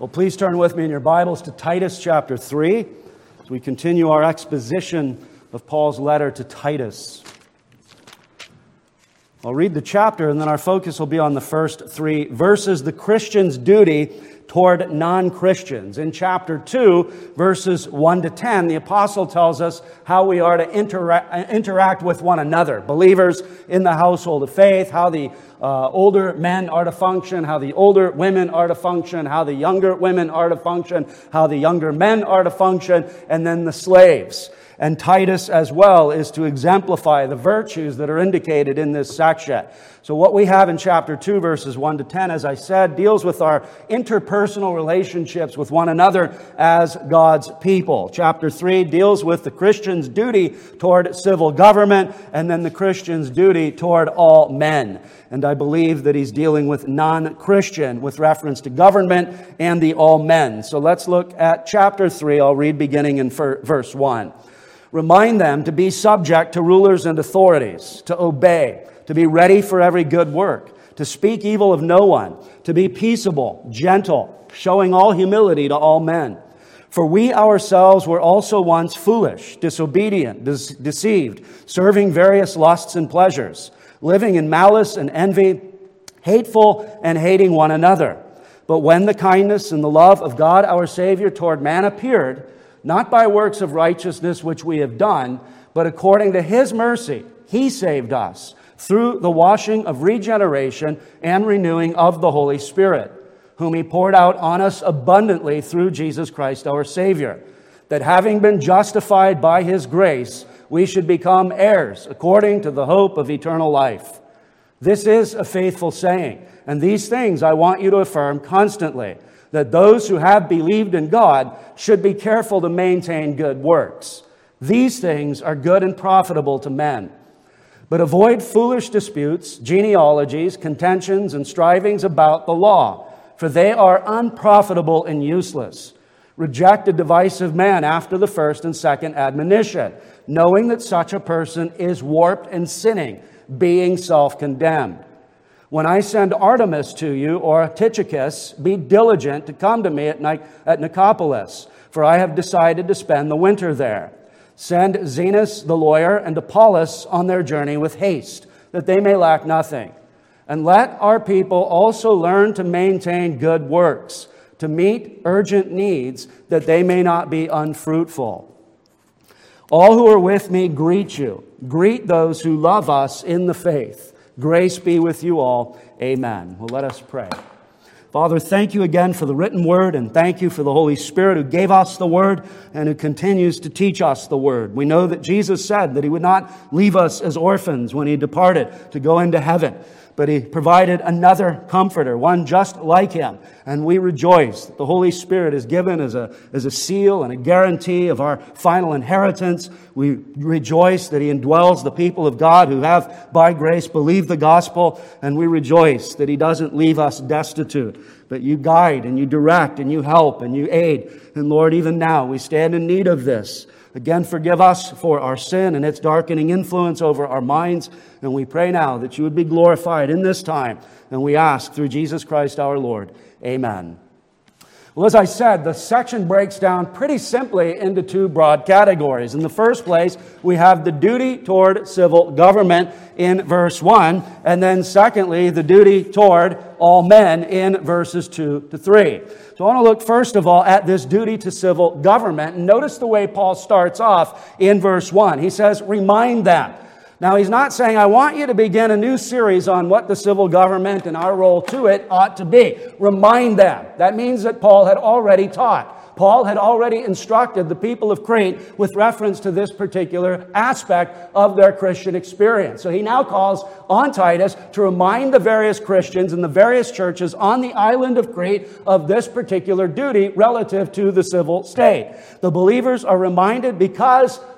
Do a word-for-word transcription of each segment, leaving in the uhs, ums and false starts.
Well, please turn with me in your Bibles to Titus chapter three as we continue our exposition of Paul's letter to Titus. I'll read the chapter and then our focus will be on the first three verses, the Christian's duty toward non-Christians. In chapter two, verses one to ten, the apostle tells us how we are to intera- interact with one another, believers in the household of faith, how the uh, older men are to function, how the older women are to function, how the younger women are to function, how the younger men are to function, and then the slaves. And Titus as well is to exemplify the virtues that are indicated in this section. So what we have in chapter two, verses one to ten, as I said, deals with our interpersonal relationships with one another as God's people. Chapter three deals with the Christian's duty toward civil government, and then the Christian's duty toward all men. And I believe that he's dealing with non-Christian with reference to government and the all men. So let's look at chapter three. I'll read beginning in verse one. Remind them to be subject to rulers and authorities, to obey, to be ready for every good work, to speak evil of no one, to be peaceable, gentle, showing all humility to all men. For we ourselves were also once foolish, disobedient, de- deceived, serving various lusts and pleasures, living in malice and envy, hateful and hating one another. But when the kindness and the love of God our Savior toward man appeared, not by works of righteousness which we have done, but according to His mercy, He saved us through the washing of regeneration and renewing of the Holy Spirit, whom He poured out on us abundantly through Jesus Christ our Savior, that having been justified by His grace, we should become heirs according to the hope of eternal life. This is a faithful saying, and these things I want you to affirm constantly, that those who have believed in God should be careful to maintain good works. These things are good and profitable to men. But avoid foolish disputes, genealogies, contentions, and strivings about the law, for they are unprofitable and useless. Reject a divisive man after the first and second admonition, knowing that such a person is warped and sinning, being self-condemned. When I send Artemis to you, or Tychicus, be diligent to come to me at, Nic- at Nicopolis, for I have decided to spend the winter there. Send Zenas the lawyer and Apollos on their journey with haste, that they may lack nothing. And let our people also learn to maintain good works, to meet urgent needs, that they may not be unfruitful. All who are with me greet you. Greet those who love us in the faith. Grace be with you all. Amen. Well, let us pray. Father, thank you again for the written word, and thank you for the Holy Spirit who gave us the word and who continues to teach us the word. We know that Jesus said that He would not leave us as orphans when He departed to go into heaven, but He provided another comforter, one just like Him. And we rejoice that the Holy Spirit is given as a, as a seal and a guarantee of our final inheritance. We rejoice that He indwells the people of God who have, by grace, believed the gospel. And we rejoice that He doesn't leave us destitute, but you guide and you direct and you help and you aid. And Lord, even now we stand in need of this. Again, forgive us for our sin and its darkening influence over our minds. And we pray now that you would be glorified in this time. And we ask through Jesus Christ our Lord. Amen. Well, as I said, the section breaks down pretty simply into two broad categories. In the first place, we have the duty toward civil government in verse one. And then secondly, the duty toward all men in verses two to three. So I want to look first of all at this duty to civil government. And notice the way Paul starts off in verse one. He says, remind them. Now, he's not saying, I want you to begin a new series on what the civil government and our role to it ought to be. Remind them. That means that Paul had already taught. Paul had already instructed the people of Crete with reference to this particular aspect of their Christian experience. So he now calls on Titus to remind the various Christians in the various churches on the island of Crete of this particular duty relative to the civil state. The believers are reminded because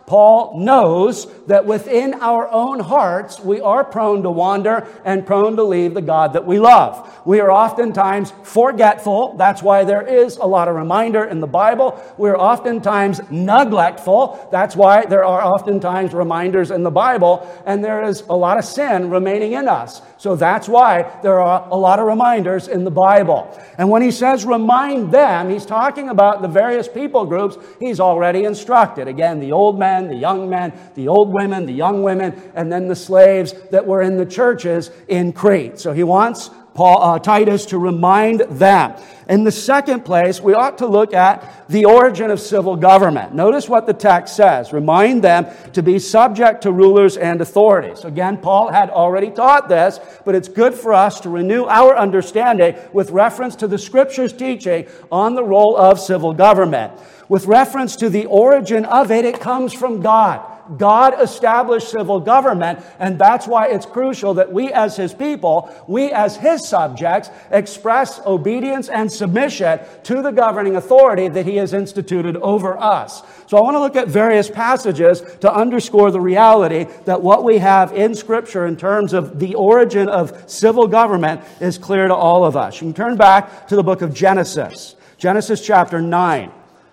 Paul knows that within our own hearts, we are prone to wander and prone to leave the God that we love. We are oftentimes forgetful. That's why there is a lot of reminder in the Bible. We're oftentimes neglectful. That's why there are oftentimes reminders in the Bible. And there is a lot of sin remaining in us. So that's why there are a lot of reminders in the Bible. And when he says remind them, he's talking about the various people groups he's already instructed. Again, the old men, the young men, the old women, the young women, and then the slaves that were in the churches in Crete. So he wants Paul, uh, Titus to remind them. In the second place, we ought to look at the origin of civil government. Notice what the text says. Remind them to be subject to rulers and authorities. Again, Paul had already taught this, but it's good for us to renew our understanding with reference to the Scripture's teaching on the role of civil government. With reference to the origin of it, it comes from God. God established civil government, and that's why it's crucial that we as His people, we as His subjects, express obedience and submission to the governing authority that He has instituted over us. So I want to look at various passages to underscore the reality that what we have in Scripture in terms of the origin of civil government is clear to all of us. You can turn back to the book of Genesis, Genesis chapter nine.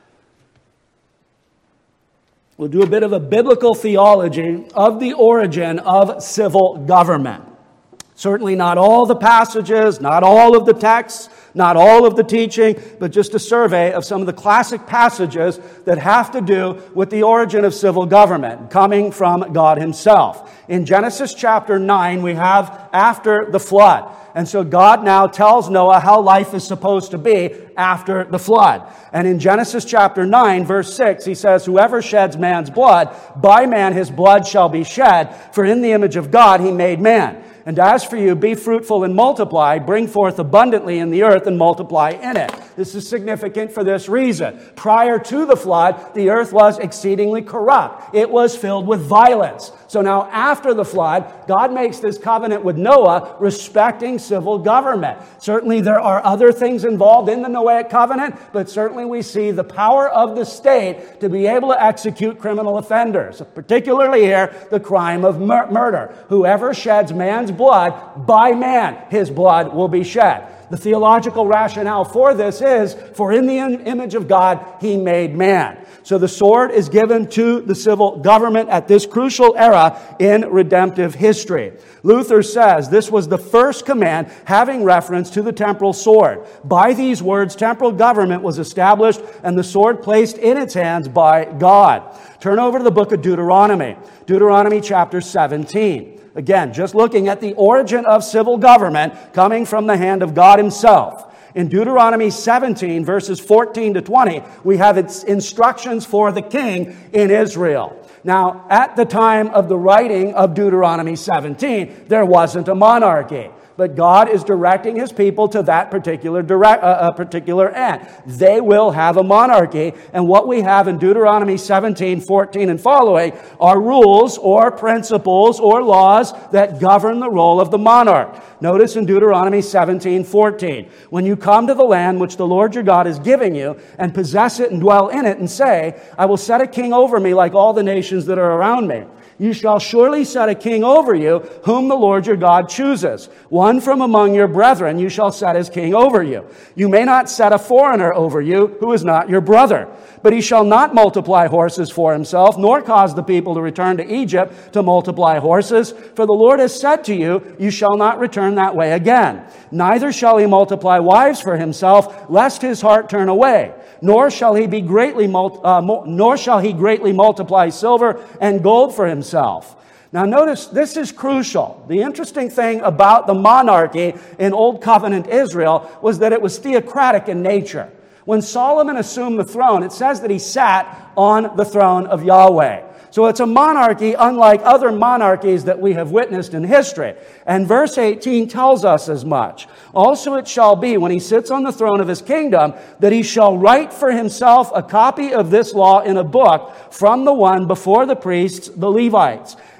We'll do a bit of a biblical theology of the origin of civil government. Certainly not all the passages, not all of the texts, not all of the teaching, but just a survey of some of the classic passages that have to do with the origin of civil government coming from God Himself. In Genesis chapter nine, we have after the flood. And so God now tells Noah how life is supposed to be after the flood. And in Genesis chapter nine, verse six, he says, whoever sheds man's blood, by man his blood shall be shed, for in the image of God he made man. And as for you, be fruitful and multiply, bring forth abundantly in the earth and multiply in it. This is significant for this reason. Prior to the flood, the earth was exceedingly corrupt. It was filled with violence. So now after the flood, God makes this covenant with Noah respecting civil government. Certainly there are other things involved in the Noahic covenant, but certainly we see the power of the state to be able to execute criminal offenders, particularly here, the crime of mur- murder. Whoever sheds man's blood, by man his blood will be shed. The theological rationale for this is, for in the image of God he made man. So the sword is given to the civil government at this crucial era in redemptive history. Luther says this was the first command having reference to the temporal sword. By these words, temporal government was established and the sword placed in its hands by God. Turn over to the book of Deuteronomy. Deuteronomy chapter seventeen. Again, just looking at the origin of civil government coming from the hand of God Himself. In Deuteronomy seventeen, verses fourteen to twenty, we have its instructions for the king in Israel. Now, at the time of the writing of Deuteronomy seventeen, there wasn't a monarchy. But God is directing His people to that particular direct, uh, uh, particular end. They will have a monarchy. And what we have in Deuteronomy seventeen, fourteen, and following are rules or principles or laws that govern the role of the monarch. Notice in Deuteronomy seventeen, fourteen, when you come to the land which the Lord your God is giving you and possess it and dwell in it and say, I will set a king over me like all the nations that are around me. You shall surely set a king over you, whom the Lord your God chooses. One from among your brethren you shall set as king over you. You may not set a foreigner over you, who is not your brother. But he shall not multiply horses for himself, nor cause the people to return to Egypt to multiply horses. For the Lord has said to you, you shall not return that way again. Neither shall he multiply wives for himself, lest his heart turn away. Nor shall he be greatly mul- uh, mo- nor shall he greatly multiply silver and gold for himself. Now notice, this is crucial. The interesting thing about the monarchy in Old Covenant Israel was that it was theocratic in nature. When Solomon assumed the throne, it says that he sat on the throne of Yahweh. So it's a monarchy unlike other monarchies that we have witnessed in history. And verse eighteen tells us as much. Also it shall be, when he sits on the throne of his kingdom, that he shall write for himself a copy of this law in a book from the one before the priests, the Levites.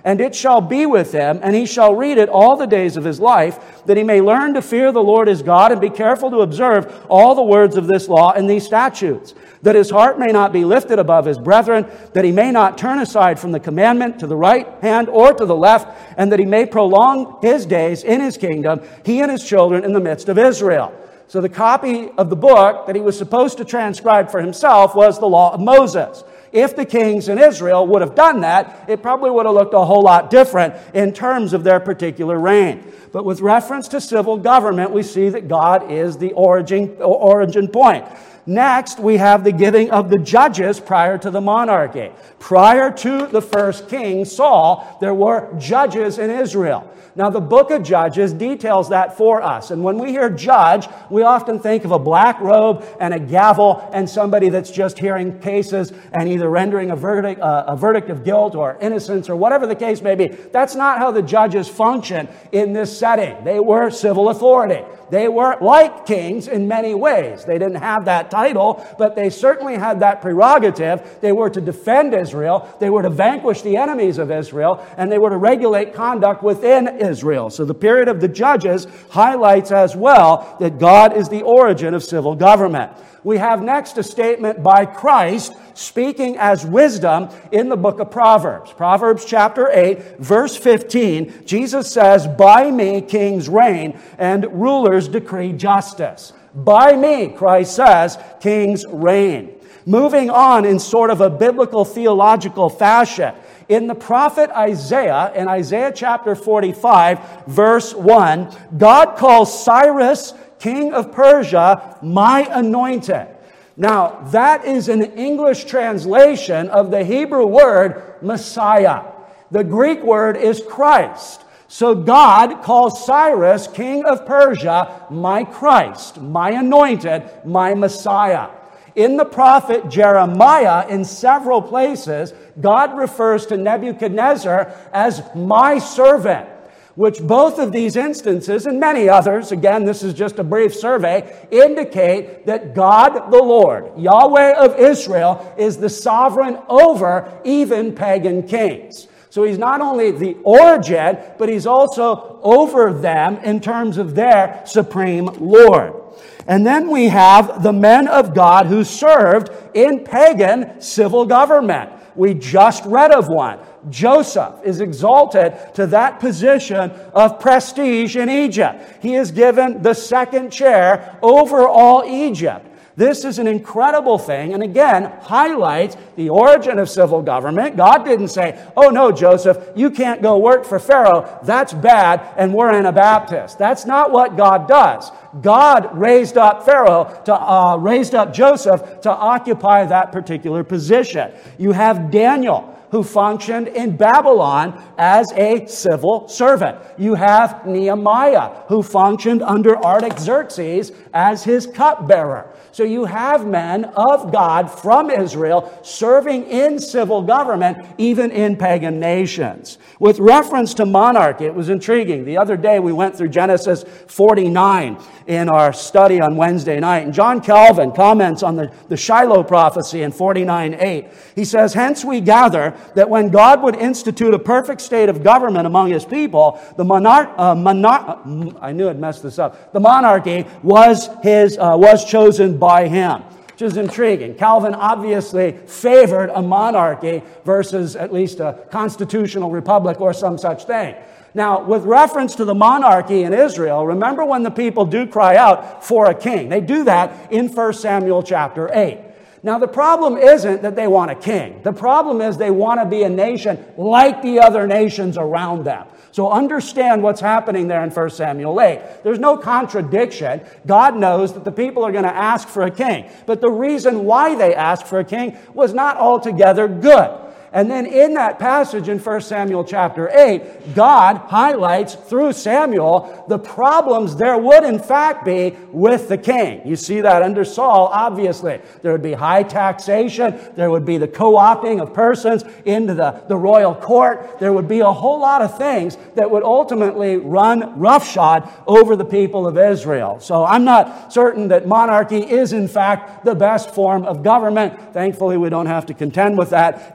And it shall be with him, and he shall read it all the days of his life, that he may learn to fear the Lord his God, and be careful to observe all the words of this law and these statutes, that his heart may not be lifted above his brethren, that he may not turn aside from the commandment to the right hand or to the left, and that he may prolong his days in his kingdom, he and his children in the midst of Israel. So the copy of the book that he was supposed to transcribe for himself was the law of Moses. If the kings in Israel would have done that, it probably would have looked a whole lot different in terms of their particular reign. But with reference to civil government, we see that God is the origin, origin point. Next, we have the giving of the judges prior to the monarchy. Prior to the first king, Saul, there were judges in Israel. Now, the book of Judges details that for us. And when we hear judge, we often think of a black robe and a gavel and somebody that's just hearing cases and either rendering a verdict, uh, a verdict of guilt or innocence or whatever the case may be. That's not how the judges function in this setting. They were civil authority. They were like kings in many ways. They didn't have that title, but they certainly had that prerogative. They were to defend Israel. They were to vanquish the enemies of Israel, and they were to regulate conduct within Israel. So the period of the judges highlights as well that God is the origin of civil government. We have next a statement by Christ speaking as wisdom in the book of Proverbs. Proverbs chapter eight, verse fifteen, Jesus says, "By me kings reign and rulers decree justice." By me, Christ says, kings reign. Moving on in sort of a biblical theological fashion, in the prophet Isaiah, in Isaiah chapter forty-five, verse one, God calls Cyrus, king of Persia, my anointed. Now, that is an English translation of the Hebrew word Messiah. The Greek word is Christ. So God calls Cyrus, king of Persia, my Christ, my anointed, my Messiah. In the prophet Jeremiah, in several places, God refers to Nebuchadnezzar as my servant, which both of these instances, and many others, again, this is just a brief survey, indicate that God the Lord, Yahweh of Israel, is the sovereign over even pagan kings. So he's not only the origin, but he's also over them in terms of their supreme Lord. And then we have the men of God who served in pagan civil government. We just read of one. Joseph is exalted to that position of prestige in Egypt. He is given the second chair over all Egypt. This is an incredible thing, and again, highlights the origin of civil government. God didn't say, "Oh no, Joseph, you can't go work for Pharaoh. That's bad, and we're Anabaptists." That's not what God does. God raised up Pharaoh, to uh, raised up Joseph to occupy that particular position. You have Daniel, who functioned in Babylon as a civil servant. You have Nehemiah, who functioned under Artaxerxes as his cupbearer. So you have men of God from Israel serving in civil government, even in pagan nations. With reference to monarchy, it was intriguing. The other day we went through Genesis forty-nine in our study on Wednesday night. And John Calvin comments on the, the Shiloh prophecy in forty-nine eight. He says, "Hence we gather that when God would institute a perfect state of government among his people, the monarch, uh, monarch I knew I'd messed this up, the monarchy was his uh, was chosen by him." Which is intriguing. Calvin obviously favored a monarchy versus at least a constitutional republic or some such thing. Now, with reference to the monarchy in Israel, remember when the people do cry out for a king. They do that in First Samuel chapter eight. Now, the problem isn't that they want a king. The problem is they want to be a nation like the other nations around them. So understand what's happening there in First Samuel eight. There's no contradiction. God knows that the people are going to ask for a king. But the reason why they asked for a king was not altogether good. And then in that passage in First Samuel chapter eight, God highlights through Samuel the problems there would in fact be with the king. You see that under Saul, obviously. There would be high taxation. There would be the co-opting of persons into the, the royal court. There would be a whole lot of things that would ultimately run roughshod over the people of Israel. So I'm not certain that monarchy is in fact the best form of government. Thankfully, we don't have to contend with that in our present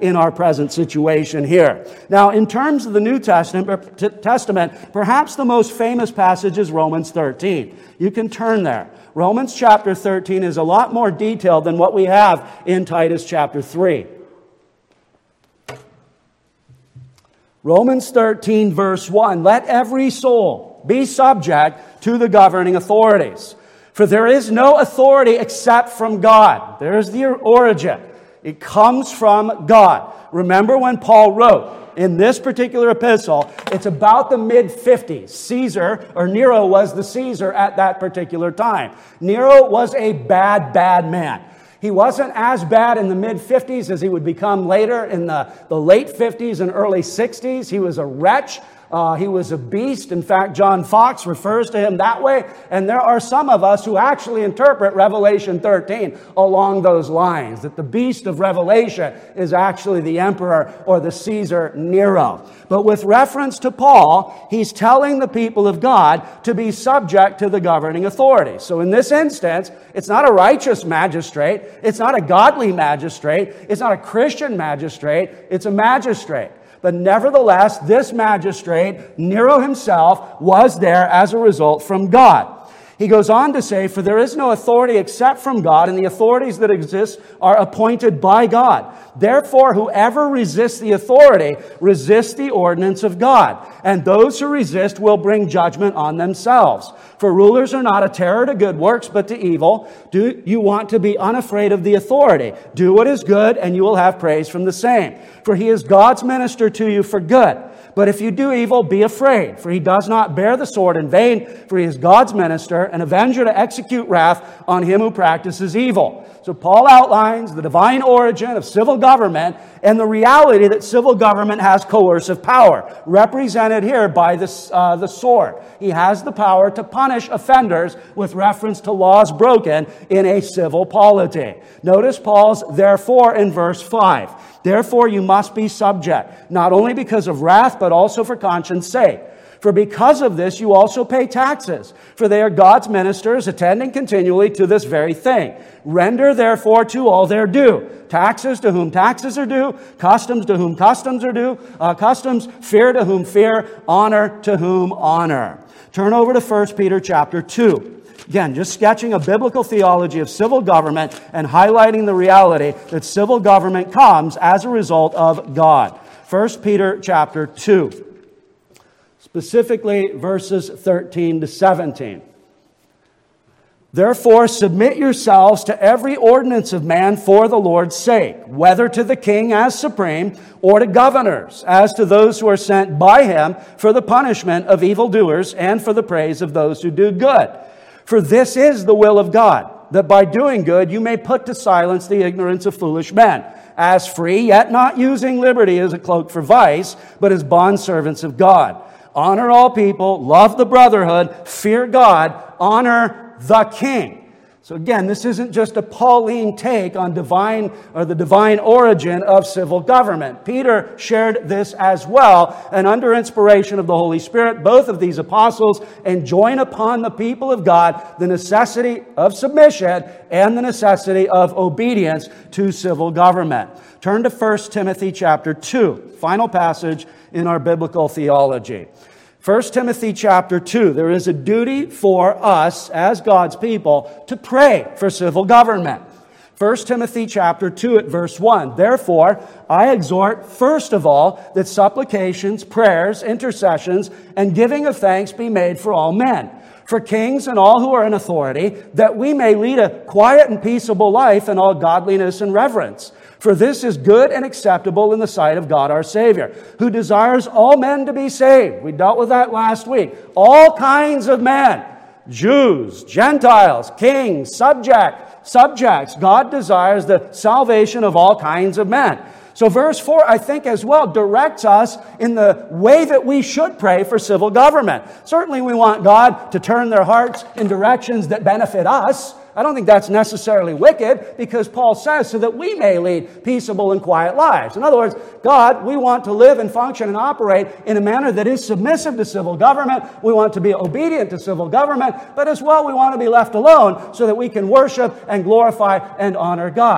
present situation here. Now, in terms of the New Testament, Testament, perhaps the most famous passage is Romans thirteen. You can turn there. Romans chapter thirteen is a lot more detailed than what we have in Titus chapter three. Romans thirteen, verse one, let every soul be subject to the governing authorities. For there is no authority except from God. There's the origin. It comes from God. Remember when Paul wrote in this particular epistle, it's about the mid fifties. Caesar, or Nero was the Caesar at that particular time. Nero was a bad, bad man. He wasn't as bad in the mid fifties as he would become later in the, the late fifties and early sixties. He was a wretch. Uh, he was a beast. In fact, John Fox refers to him that way. And there are some of us who actually interpret Revelation thirteen along those lines, that the beast of Revelation is actually the emperor or the Caesar Nero. But with reference to Paul, he's telling the people of God to be subject to the governing authority. So in this instance, it's not a righteous magistrate. It's not a godly magistrate. It's not a Christian magistrate. It's a magistrate. But nevertheless, this magistrate, Nero himself, was there as a result from God. He goes on to say, for there is no authority except from God, and the authorities that exist are appointed by God. Therefore, whoever resists the authority resists the ordinance of God, and those who resist will bring judgment on themselves. For rulers are not a terror to good works, but to evil. Do you want to be unafraid of the authority? Do what is good, and you will have praise from the same. For he is God's minister to you for good. But if you do evil, be afraid, for he does not bear the sword in vain, for he is God's minister, an avenger to execute wrath on him who practices evil. So Paul outlines the divine origin of civil government and the reality that civil government has coercive power, represented here by this, uh, the sword. He has the power to punish offenders with reference to laws broken in a civil polity. Notice Paul's therefore in verse five. Therefore you must be subject, not only because of wrath, but also for conscience sake. For because of this you also pay taxes, for they are God's ministers, attending continually to this very thing. Render therefore to all their due. Taxes to whom taxes are due, customs to whom customs are due, uh, customs, fear to whom fear, honor to whom honor. Turn over to First Peter chapter two. Again, just sketching a biblical theology of civil government and highlighting the reality that civil government comes as a result of God. First Peter chapter two. Specifically, verses thirteen to seventeen. Therefore, submit yourselves to every ordinance of man for the Lord's sake, whether to the king as supreme, or to governors, as to those who are sent by him for the punishment of evildoers and for the praise of those who do good. For this is the will of God, that by doing good you may put to silence the ignorance of foolish men, as free, yet not using liberty as a cloak for vice, but as bondservants of God. Honor all people, love the brotherhood, fear God, honor the king. So again, this isn't just a Pauline take on divine or the divine origin of civil government. Peter shared this as well, and under inspiration of the Holy Spirit, both of these apostles enjoin upon the people of God the necessity of submission and the necessity of obedience to civil government. Turn to First Timothy chapter two, final passage in our biblical theology. First Timothy chapter two, there is a duty for us as God's people to pray for civil government. First Timothy chapter two at verse one, therefore I exhort first of all that supplications, prayers, intercessions, and giving of thanks be made for all men, for kings and all who are in authority, that we may lead a quiet and peaceable life in all godliness and reverence. For this is good and acceptable in the sight of God our Savior, who desires all men to be saved. We dealt with that last week. All kinds of men, Jews, Gentiles, kings, subject, subjects. God desires the salvation of all kinds of men. So verse four, I think as well, directs us in the way that we should pray for civil government. Certainly we want God to turn their hearts in directions that benefit us. I don't think that's necessarily wicked, because Paul says, so that we may lead peaceable and quiet lives. In other words, God, we want to live and function and operate in a manner that is submissive to civil government. We want to be obedient to civil government, but as well we want to be left alone so that we can worship and glorify and honor God.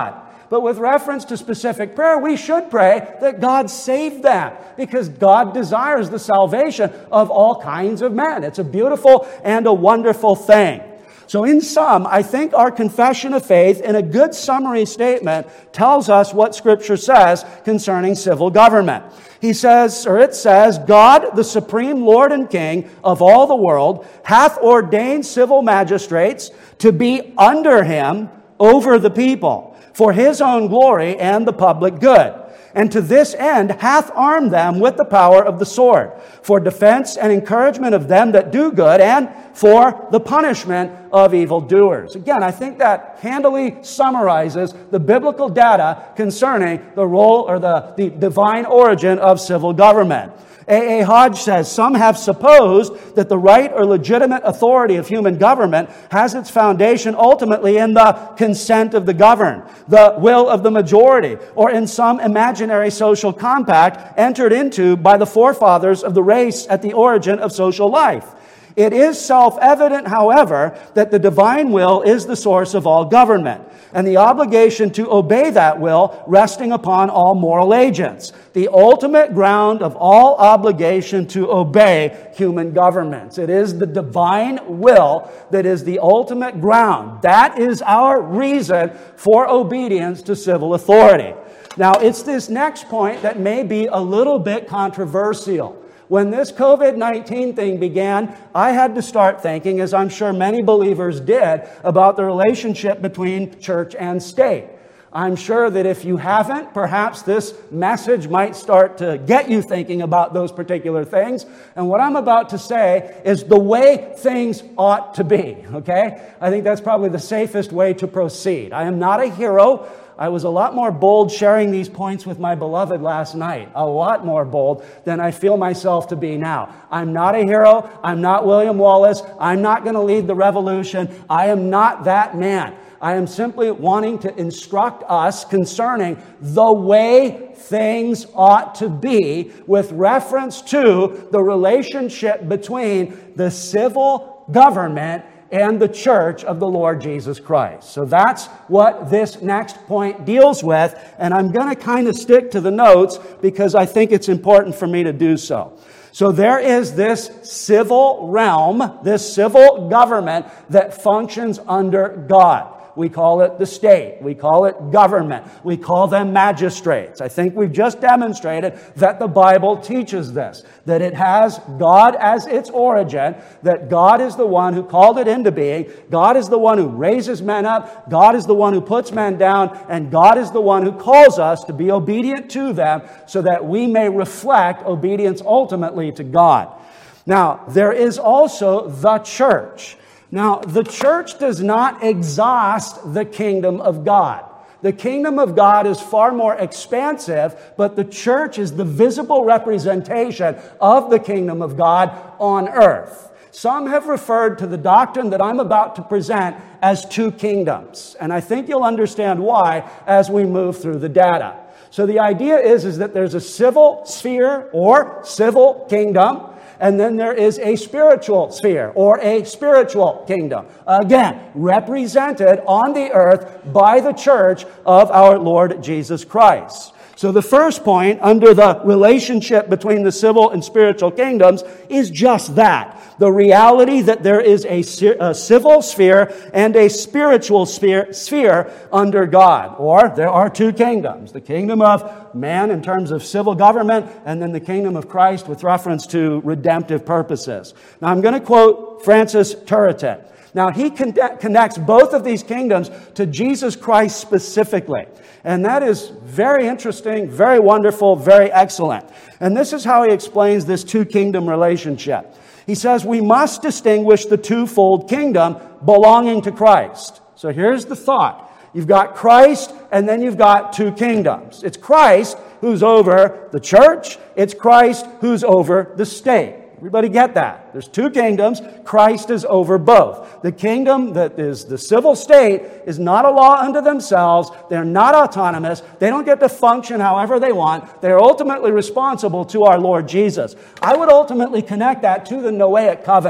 But with reference to specific prayer, we should pray that God save them, because God desires the salvation of all kinds of men. It's a beautiful and a wonderful thing. So in sum, I think our confession of faith, in a good summary statement, tells us what Scripture says concerning civil government. He says, or it says, God, the supreme Lord and King of all the world, hath ordained civil magistrates to be under him over the people, for his own glory and the public good. And to this end hath armed them with the power of the sword, for defense and encouragement of them that do good, and for the punishment of evildoers. Again, I think that handily summarizes the biblical data concerning the role or the, the divine origin of civil government. A A Hodge says, some have supposed that the right or legitimate authority of human government has its foundation ultimately in the consent of the governed, the will of the majority, or in some imaginary social compact entered into by the forefathers of the race at the origin of social life. It is self-evident, however, that the divine will is the source of all government, and the obligation to obey that will resting upon all moral agents, the ultimate ground of all obligation to obey human governments. It is the divine will that is the ultimate ground. That is our reason for obedience to civil authority. Now, it's this next point that may be a little bit controversial. When this covid nineteen thing began, I had to start thinking, as I'm sure many believers did, about the relationship between church and state. I'm sure that if you haven't, perhaps this message might start to get you thinking about those particular things. And what I'm about to say is the way things ought to be, okay? I think that's probably the safest way to proceed. I am not a hero. I was a lot more bold sharing these points with my beloved last night. A lot more bold than I feel myself to be now. I'm not a hero. I'm not William Wallace. I'm not going to lead the revolution. I am not that man. I am simply wanting to instruct us concerning the way things ought to be with reference to the relationship between the civil government and the church of the Lord Jesus Christ. So that's what this next point deals with, and I'm going to kind of stick to the notes because I think it's important for me to do so. So there is this civil realm, this civil government that functions under God. We call it the state. We call it government. We call them magistrates. I think we've just demonstrated that the Bible teaches this, that it has God as its origin, that God is the one who called it into being, God is the one who raises men up, God is the one who puts men down, and God is the one who calls us to be obedient to them so that we may reflect obedience ultimately to God. Now, there is also the church. Now, the church does not exhaust the kingdom of God. The kingdom of God is far more expansive, but the church is the visible representation of the kingdom of God on earth. Some have referred to the doctrine that I'm about to present as two kingdoms, and I think you'll understand why as we move through the data. So the idea is, is that there's a civil sphere or civil kingdom, and then there is a spiritual sphere or a spiritual kingdom. Again, represented on the earth by the church of our Lord Jesus Christ. So the first point under the relationship between the civil and spiritual kingdoms is just that. The reality that there is a, a civil sphere and a spiritual sphere, sphere under God. Or there are two kingdoms. The kingdom of man in terms of civil government, and then the kingdom of Christ with reference to redemptive purposes. Now I'm going to quote Francis Turretin. Now he con- connects both of these kingdoms to Jesus Christ specifically. And that is very interesting, very wonderful, very excellent. And this is how he explains this two-kingdom relationship. He says, we must distinguish the twofold kingdom belonging to Christ. So here's the thought. You've got Christ, and then you've got two kingdoms. It's Christ who's over the church. It's Christ who's over the state. Everybody get that? There's two kingdoms. Christ is over both. The kingdom that is the civil state is not a law unto themselves. They're not autonomous. They don't get to function however they want. They're ultimately responsible to our Lord Jesus. I would ultimately connect that to the Noahic covenant.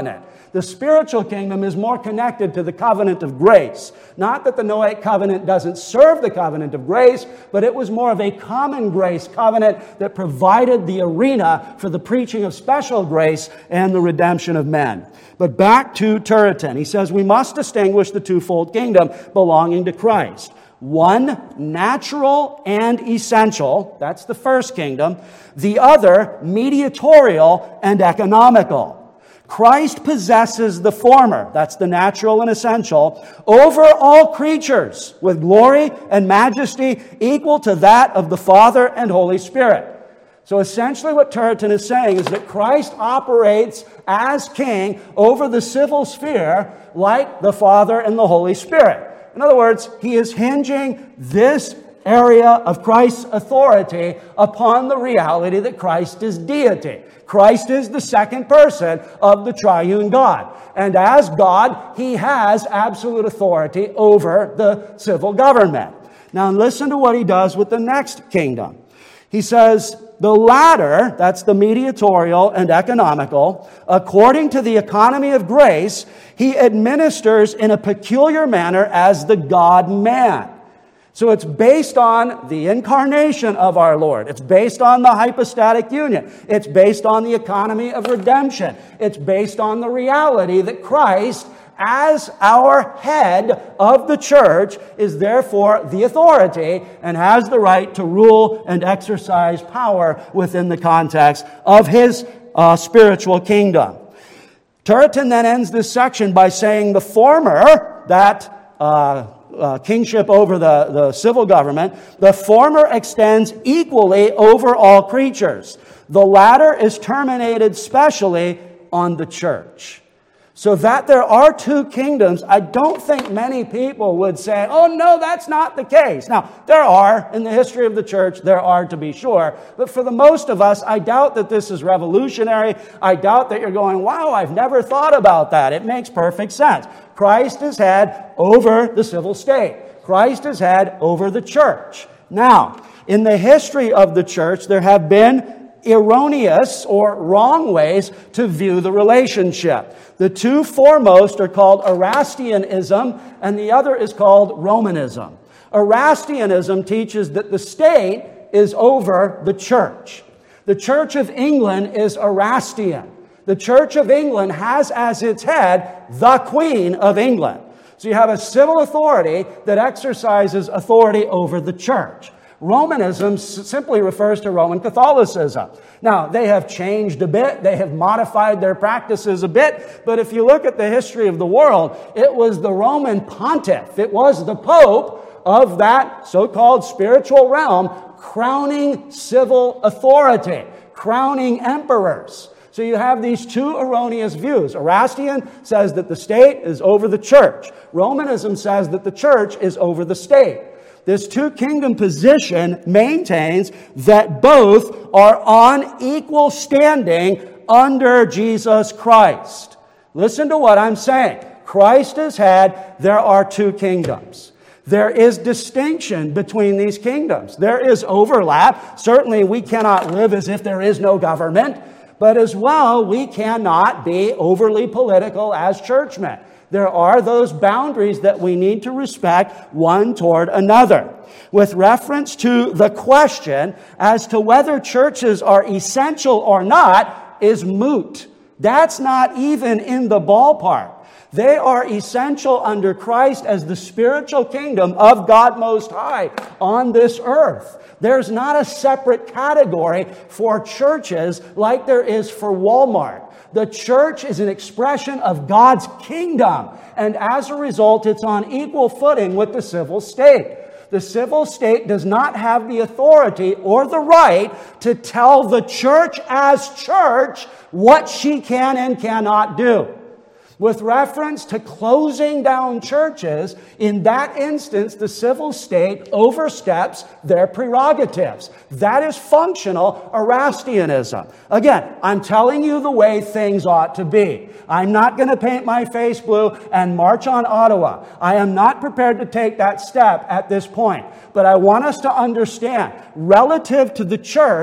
The spiritual kingdom is more connected to the covenant of grace. Not that the Noahic covenant doesn't serve the covenant of grace, but it was more of a common grace covenant that provided the arena for the preaching of special grace and the redemption of men. But back to Turretin. He says we must distinguish the twofold kingdom belonging to Christ. One, natural and essential. That's the first kingdom. The other, mediatorial and economical. Christ possesses the former, that's the natural and essential, over all creatures with glory and majesty equal to that of the Father and Holy Spirit. So essentially what Turretin is saying is that Christ operates as king over the civil sphere like the Father and the Holy Spirit. In other words, he is hinging this area of Christ's authority upon the reality that Christ is deity. Christ is the second person of the triune God. And as God, he has absolute authority over the civil government. Now listen to what he does with the next kingdom. He says, the latter, that's the mediatorial and economical, according to the economy of grace, he administers in a peculiar manner as the God-man. So it's based on the incarnation of our Lord. It's based on the hypostatic union. It's based on the economy of redemption. It's based on the reality that Christ, as our head of the church, is therefore the authority and has the right to rule and exercise power within the context of his uh, spiritual kingdom. Turretin then ends this section by saying the former, that uh, uh, kingship over the, the civil government, the former extends equally over all creatures. The latter is terminated specially on the church. So that there are two kingdoms, I don't think many people would say, oh no, that's not the case. Now, there are, in the history of the church, there are to be sure. But for the most of us, I doubt that this is revolutionary. I doubt that you're going, wow, I've never thought about that. It makes perfect sense. Christ is head over the civil state. Christ is head over the church. Now, in the history of the church, there have been erroneous or wrong ways to view the relationship. The two foremost are called Erastianism, and the other is called Romanism. Erastianism teaches that the state is over the church. The Church of England is Erastian. The Church of England has as its head the Queen of England. So you have a civil authority that exercises authority over the church. Romanism simply refers to Roman Catholicism. Now, they have changed a bit. They have modified their practices a bit. But if you look at the history of the world, it was the Roman pontiff. It was the Pope of that so-called spiritual realm crowning civil authority, crowning emperors. So you have these two erroneous views. Erastian says that the state is over the church. Romanism says that the church is over the state. This two-kingdom position maintains that both are on equal standing under Jesus Christ. Listen to what I'm saying. Christ is head. There are two kingdoms. There is distinction between these kingdoms. There is overlap. Certainly, we cannot live as if there is no government. But as well, we cannot be overly political as churchmen. There are those boundaries that we need to respect one toward another. With reference to the question as to whether churches are essential or not is moot. That's not even in the ballpark. They are essential under Christ as the spiritual kingdom of God Most High on this earth. There's not a separate category for churches like there is for Walmart. The church is an expression of God's kingdom, and as a result, it's on equal footing with the civil state. The civil state does not have the authority or the right to tell the church as church what she can and cannot do. With reference to closing down churches, in that instance, the civil state oversteps their prerogatives. That is functional Erastianism. Again, I'm telling you the way things ought to be. I'm not going to paint my face blue and march on Ottawa. I am not prepared to take that step at this point. But I want us to understand, relative to the church,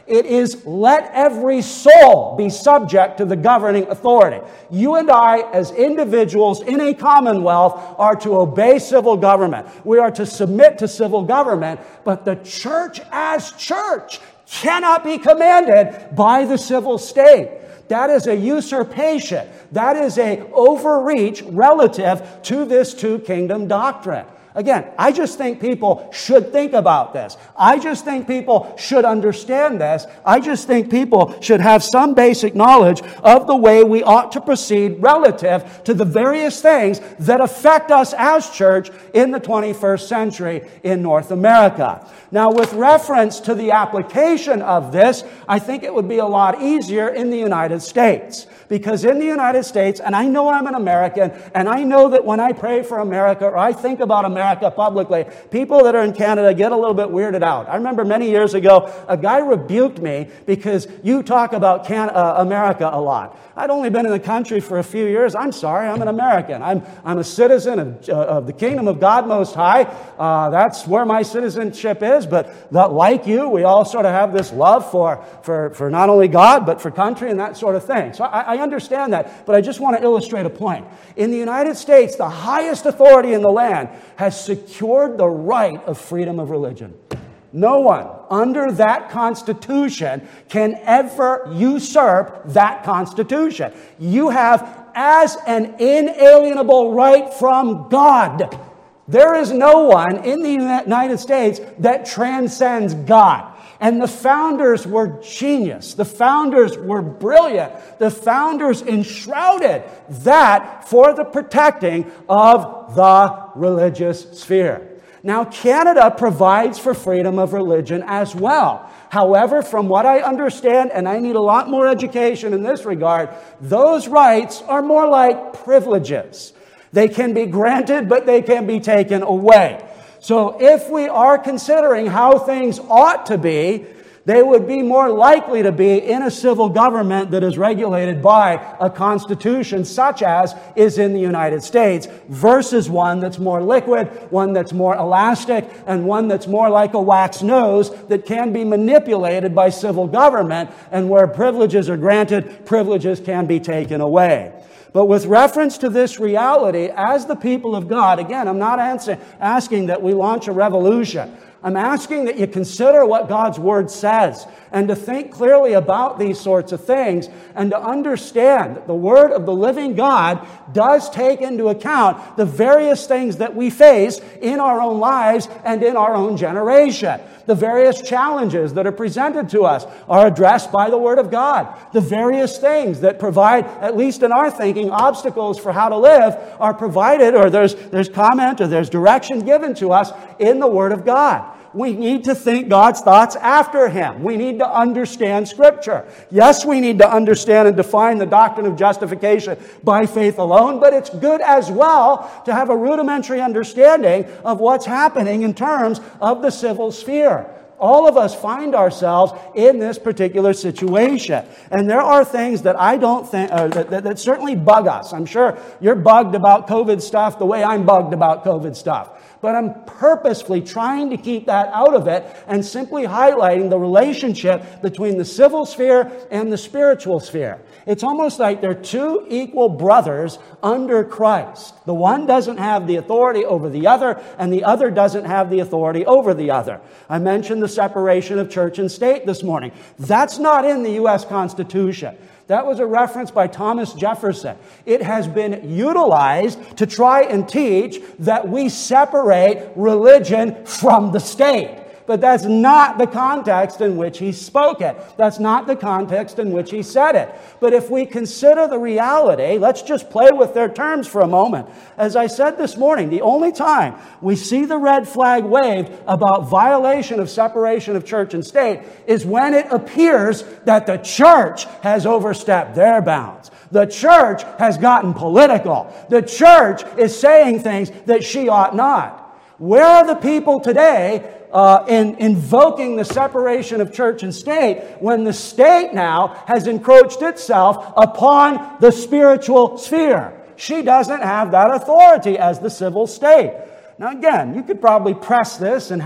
It is let every soul be subject to the governing authority. You and I, as individuals in a commonwealth, are to obey civil government. We are to submit to civil government, but the church as church cannot be commanded by the civil state. That is a usurpation. That is a overreach relative to this two-kingdom doctrine. Again, I just think people should think about this. I just think people should understand this. I just think people should have some basic knowledge of the way we ought to proceed relative to the various things that affect us as church in the twenty-first century in North America. Now, with reference to the application of this, I think it would be a lot easier in the United States. Because in the United States, and I know I'm an American, and I know that when I pray for America or I think about America publicly, people that are in Canada get a little bit weirded out. I remember many years ago, a guy rebuked me because you talk about Can- uh, America a lot. I'd only been in the country for a few years. I'm sorry, I'm an American. I'm I'm a citizen of, uh, of the kingdom of God Most High. Uh, that's where my citizenship is. But that, like you, we all sort of have this love for, for, for not only God, but for country and that sort of thing. So I, I understand that, but I just want to illustrate a point. In the United States, the highest authority in the land has secured the right of freedom of religion. No one under that Constitution can ever usurp that Constitution. You have as an inalienable right from God. There is no one in the United States that transcends God. And the founders were genius. The founders were brilliant. The founders enshrouded that for the protecting of the religious sphere. Now, Canada provides for freedom of religion as well. However, from what I understand, and I need a lot more education in this regard, those rights are more like privileges. They can be granted, but they can be taken away. So if we are considering how things ought to be, they would be more likely to be in a civil government that is regulated by a constitution such as is in the United States versus one that's more liquid, one that's more elastic, and one that's more like a wax nose that can be manipulated by civil government, and where privileges are granted, privileges can be taken away. But with reference to this reality, as the people of God, again, I'm not answer, asking that we launch a revolution. I'm asking that you consider what God's Word says and to think clearly about these sorts of things and to understand that the Word of the living God does take into account the various things that we face in our own lives and in our own generation. The various challenges that are presented to us are addressed by the Word of God. The various things that provide, at least in our thinking, obstacles for how to live are provided, or there's, there's comment or there's direction given to us in the Word of God. We need to think God's thoughts after Him. We need to understand Scripture. Yes, we need to understand and define the doctrine of justification by faith alone, but it's good as well to have a rudimentary understanding of what's happening in terms of the civil sphere. All of us find ourselves in this particular situation. And there are things that I don't think, uh, that, that, that certainly bug us. I'm sure you're bugged about COVID stuff the way I'm bugged about COVID stuff. But I'm purposefully trying to keep that out of it and simply highlighting the relationship between the civil sphere and the spiritual sphere. It's almost like they're two equal brothers under Christ. The one doesn't have the authority over the other, and the other doesn't have the authority over the other. I mentioned the separation of church and state this morning. That's not in the U S Constitution. That was a reference by Thomas Jefferson. It has been utilized to try and teach that we separate religion from the state. But that's not the context in which he spoke it. That's not the context in which he said it. But if we consider the reality, let's just play with their terms for a moment. As I said this morning, the only time we see the red flag waved about violation of separation of church and state is when it appears that the church has overstepped their bounds. The church has gotten political. The church is saying things that she ought not. Where are the people today Uh, in invoking the separation of church and state when the state now has encroached itself upon the spiritual sphere? She doesn't have that authority as the civil state. Now again, you could probably press this and have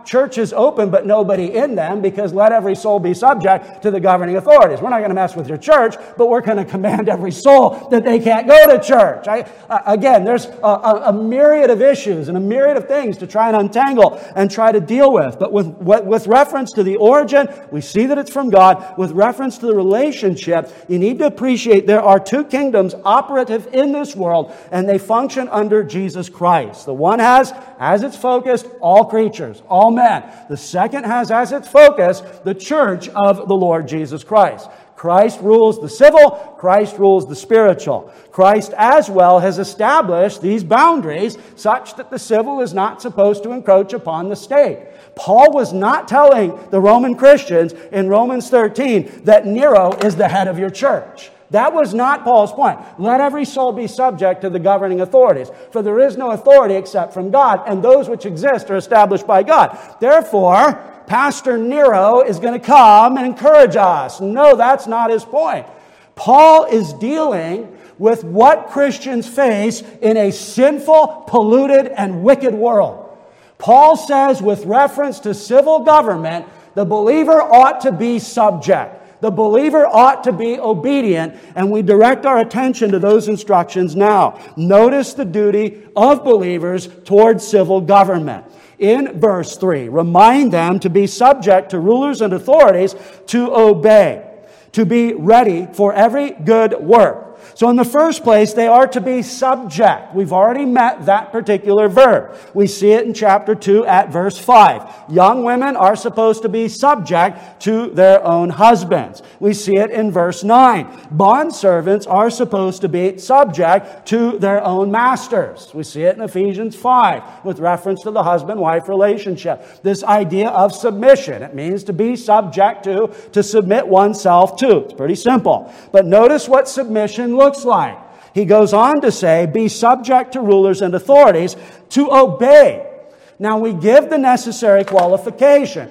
have churches open but nobody in them, because let every soul be subject to the governing authorities. We're not going to mess with your church, but we're going to command every soul that they can't go to church. I, uh, again, there's a, a, a myriad of issues and a myriad of things to try and untangle and try to deal with. But with, with reference to the origin, we see that it's from God. With reference to the relationship, you need to appreciate there are two kingdoms operative in this world, and they function under Jesus Christ. The one has as its focus all creatures, all men. The second has as its focus the church of the Lord Jesus Christ. Christ rules the civil, Christ rules the spiritual. Christ as well has established these boundaries such that the civil is not supposed to encroach upon the state. Paul was not telling the Roman Christians in Romans thirteen that Nero is the head of your church. That was not Paul's point. Let every soul be subject to the governing authorities, for there is no authority except from God, and those which exist are established by God. Therefore, Pastor Nero is going to come and encourage us. No, that's not his point. Paul is dealing with what Christians face in a sinful, polluted, and wicked world. Paul says, with reference to civil government, the believer ought to be subject. The believer ought to be obedient, and we direct our attention to those instructions now. Notice the duty of believers towards civil government. In verse three, remind them to be subject to rulers and authorities, to obey, to be ready for every good work. So in the first place, they are to be subject. We've already met that particular verb. We see it in chapter two at verse five. Young women are supposed to be subject to their own husbands. We see it in verse nine. Bondservants are supposed to be subject to their own masters. We see it in Ephesians five with reference to the husband-wife relationship. This idea of submission. It means to be subject to, to submit oneself to. It's pretty simple. But notice what submission looks like. He goes on to say, be subject to rulers and authorities, to obey. Now we give the necessary qualification.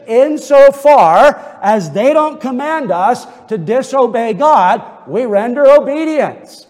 Insofar as they don't command us to disobey God, we render obedience.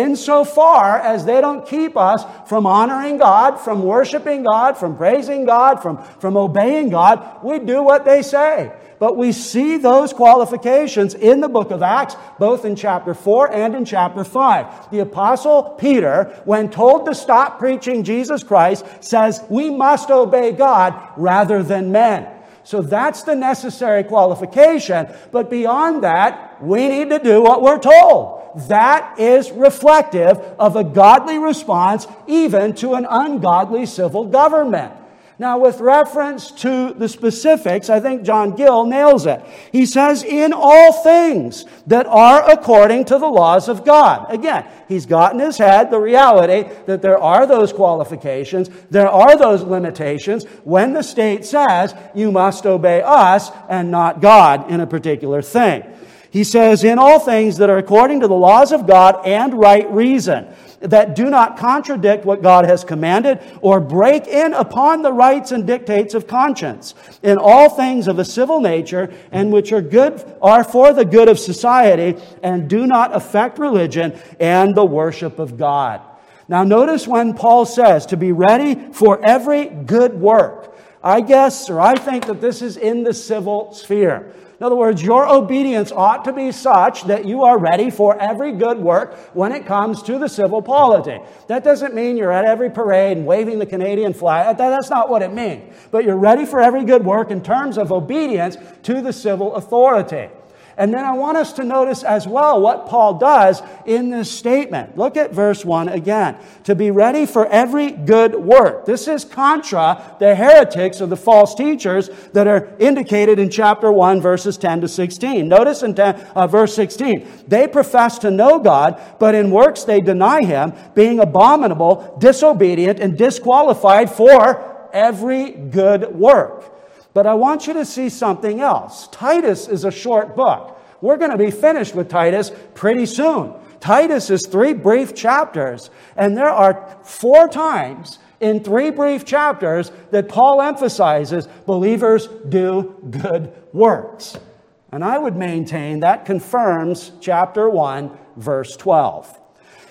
Insofar as they don't keep us from honoring God, from worshiping God, from praising God, from, from obeying God, we do what they say. But we see those qualifications in the book of Acts, both in chapter four and in chapter five. The apostle Peter, when told to stop preaching Jesus Christ, says we must obey God rather than men. So that's the necessary qualification. But beyond that, we need to do what we're told. That is reflective of a godly response even to an ungodly civil government. Now, with reference to the specifics, I think John Gill nails it. He says, in all things that are according to the laws of God. Again, he's got in his head the reality that there are those qualifications, there are those limitations when the state says you must obey us and not God in a particular thing. He says, in all things that are according to the laws of God and right reason, that do not contradict what God has commanded or break in upon the rights and dictates of conscience, in all things of a civil nature, and which are good are for the good of society, and do not affect religion and the worship of God. Now notice when Paul says to be ready for every good work. I guess, or I think that this is in the civil sphere. In other words, your obedience ought to be such that you are ready for every good work when it comes to the civil polity. That doesn't mean you're at every parade and waving the Canadian flag. That's not what it means. But you're ready for every good work in terms of obedience to the civil authority. And then I want us to notice as well what Paul does in this statement. Look at verse one again. To be ready for every good work. This is contra the heretics or the false teachers that are indicated in chapter one, verses ten to sixteen. Notice in ten, uh, verse sixteen. They profess to know God, but in works they deny Him, being abominable, disobedient, and disqualified for every good work. But I want you to see something else. Titus is a short book. We're going to be finished with Titus pretty soon. Titus is three brief chapters, and there are four times in three brief chapters that Paul emphasizes believers do good works. And I would maintain that confirms chapter one, verse twelve.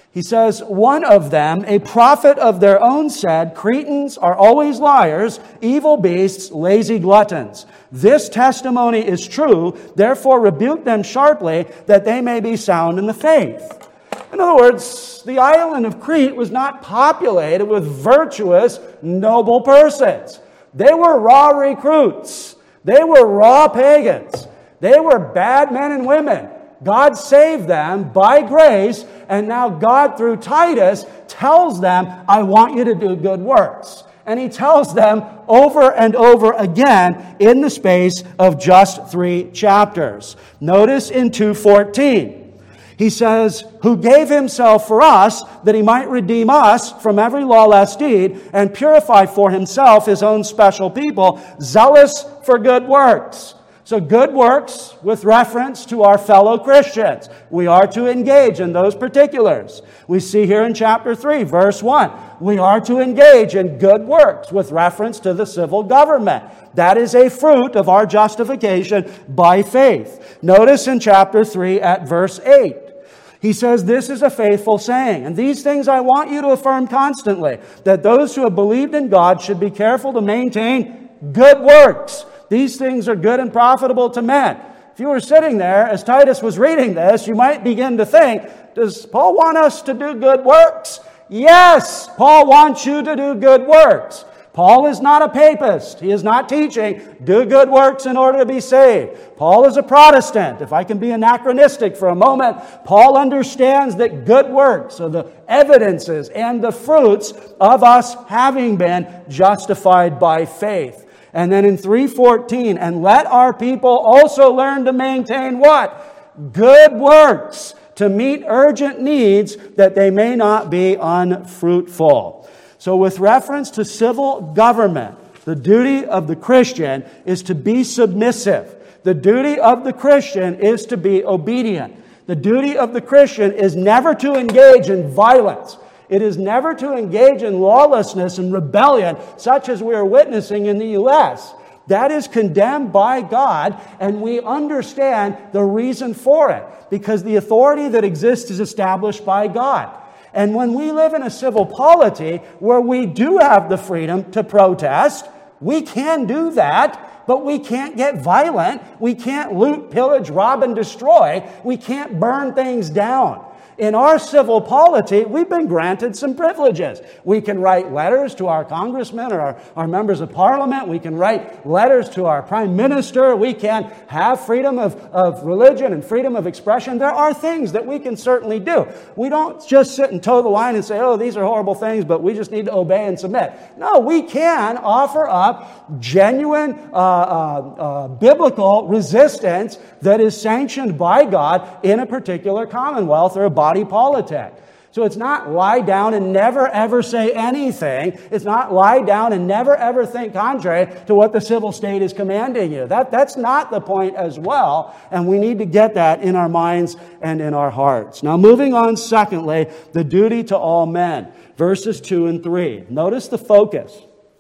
He says, one of them, a prophet of their own, said, Cretans are always liars, evil beasts, lazy gluttons. This testimony is true, therefore rebuke them sharply, that they may be sound in the faith. In other words, the island of Crete was not populated with virtuous, noble persons. They were raw recruits. They were raw pagans. They were bad men and women. God saved them by grace, and now God, through Titus, tells them, I want you to do good works. And he tells them over and over again in the space of just three chapters. Notice in two fourteen. He says, who gave himself for us, that he might redeem us from every lawless deed, and purify for himself his own special people, zealous for good works. So good works with reference to our fellow Christians. We are to engage in those particulars. We see here in chapter three, verse one, we are to engage in good works with reference to the civil government. That is a fruit of our justification by faith. Notice in chapter three at verse eight. He says, this is a faithful saying, and these things I want you to affirm constantly, that those who have believed in God should be careful to maintain good works. These things are good and profitable to men. If you were sitting there as Titus was reading this, you might begin to think, does Paul want us to do good works? Yes, Paul wants you to do good works. Paul is not a papist. He is not teaching, do good works in order to be saved. Paul is a Protestant. If I can be anachronistic for a moment, Paul understands that good works are the evidences and the fruits of us having been justified by faith. And then in three fourteen, and let our people also learn to maintain what? Good works, to meet urgent needs, that they may not be unfruitful. So with reference to civil government, the duty of the Christian is to be submissive. The duty of the Christian is to be obedient. The duty of the Christian is never to engage in violence. It is never to engage in lawlessness and rebellion, such as we are witnessing in the U S That is condemned by God, and we understand the reason for it, because the authority that exists is established by God. And when we live in a civil polity where we do have the freedom to protest, we can do that, but we can't get violent. We can't loot, pillage, rob, and destroy. We can't burn things down. In our civil polity, we've been granted some privileges. We can write letters to our congressmen or our, our members of parliament. We can write letters to our prime minister. We can have freedom of, of religion and freedom of expression. There are things that we can certainly do. We don't just sit and toe the line and say, oh, these are horrible things, but we just need to obey and submit. No, we can offer up genuine uh, uh, uh, biblical resistance that is sanctioned by God in a particular commonwealth or a body politic. So it's not lie down and never ever say anything. It's not lie down and never ever think contrary to what the civil state is commanding you. That, that's not the point as well, and we need to get that in our minds and in our hearts. Now moving on, secondly, the duty to all men. Verses two and three. Notice the focus.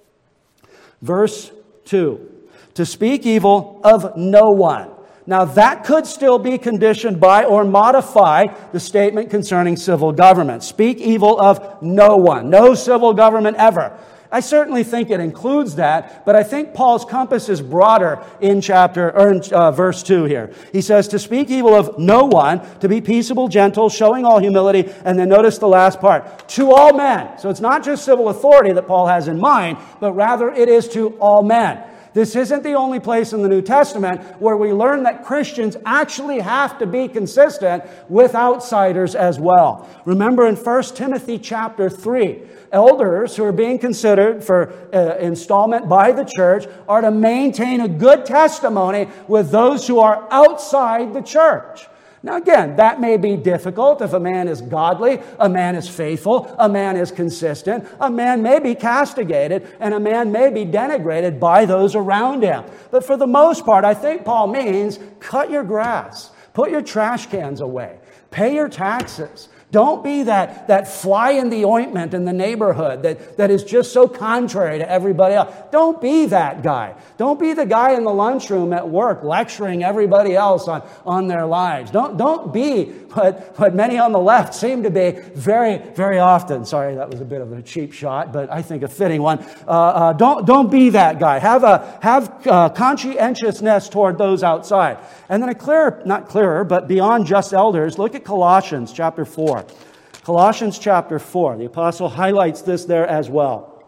Verse two. To speak evil of no one. Now, that could still be conditioned by or modify the statement concerning civil government. Speak evil of no one. No civil government ever. I certainly think it includes that, but I think Paul's compass is broader in chapter or in uh, verse two here. He says, to speak evil of no one, to be peaceable, gentle, showing all humility, and then notice the last part, to all men. So it's not just civil authority that Paul has in mind, but rather it is to all men. This isn't the only place in the New Testament where we learn that Christians actually have to be consistent with outsiders as well. Remember in First Timothy chapter three, elders who are being considered for uh, installment by the church are to maintain a good testimony with those who are outside the church. Now again, that may be difficult if a man is godly, a man is faithful, a man is consistent, a man may be castigated, and a man may be denigrated by those around him. But for the most part, I think Paul means cut your grass, put your trash cans away, pay your taxes, Don't be that, that fly in the ointment in the neighborhood that, that is just so contrary to everybody else. Don't be that guy. Don't be the guy in the lunchroom at work lecturing everybody else on, on their lives. Don't, don't be what, what many on the left seem to be very, very often. Sorry, that was a bit of a cheap shot, but I think a fitting one. Uh, uh, don't, don't be that guy. Have, a, have uh, conscientiousness toward those outside. And then a clearer, not clearer, but beyond just elders, look at Colossians chapter four. Colossians chapter four. The apostle highlights this there as well.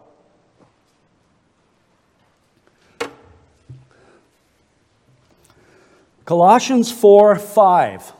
Colossians four five.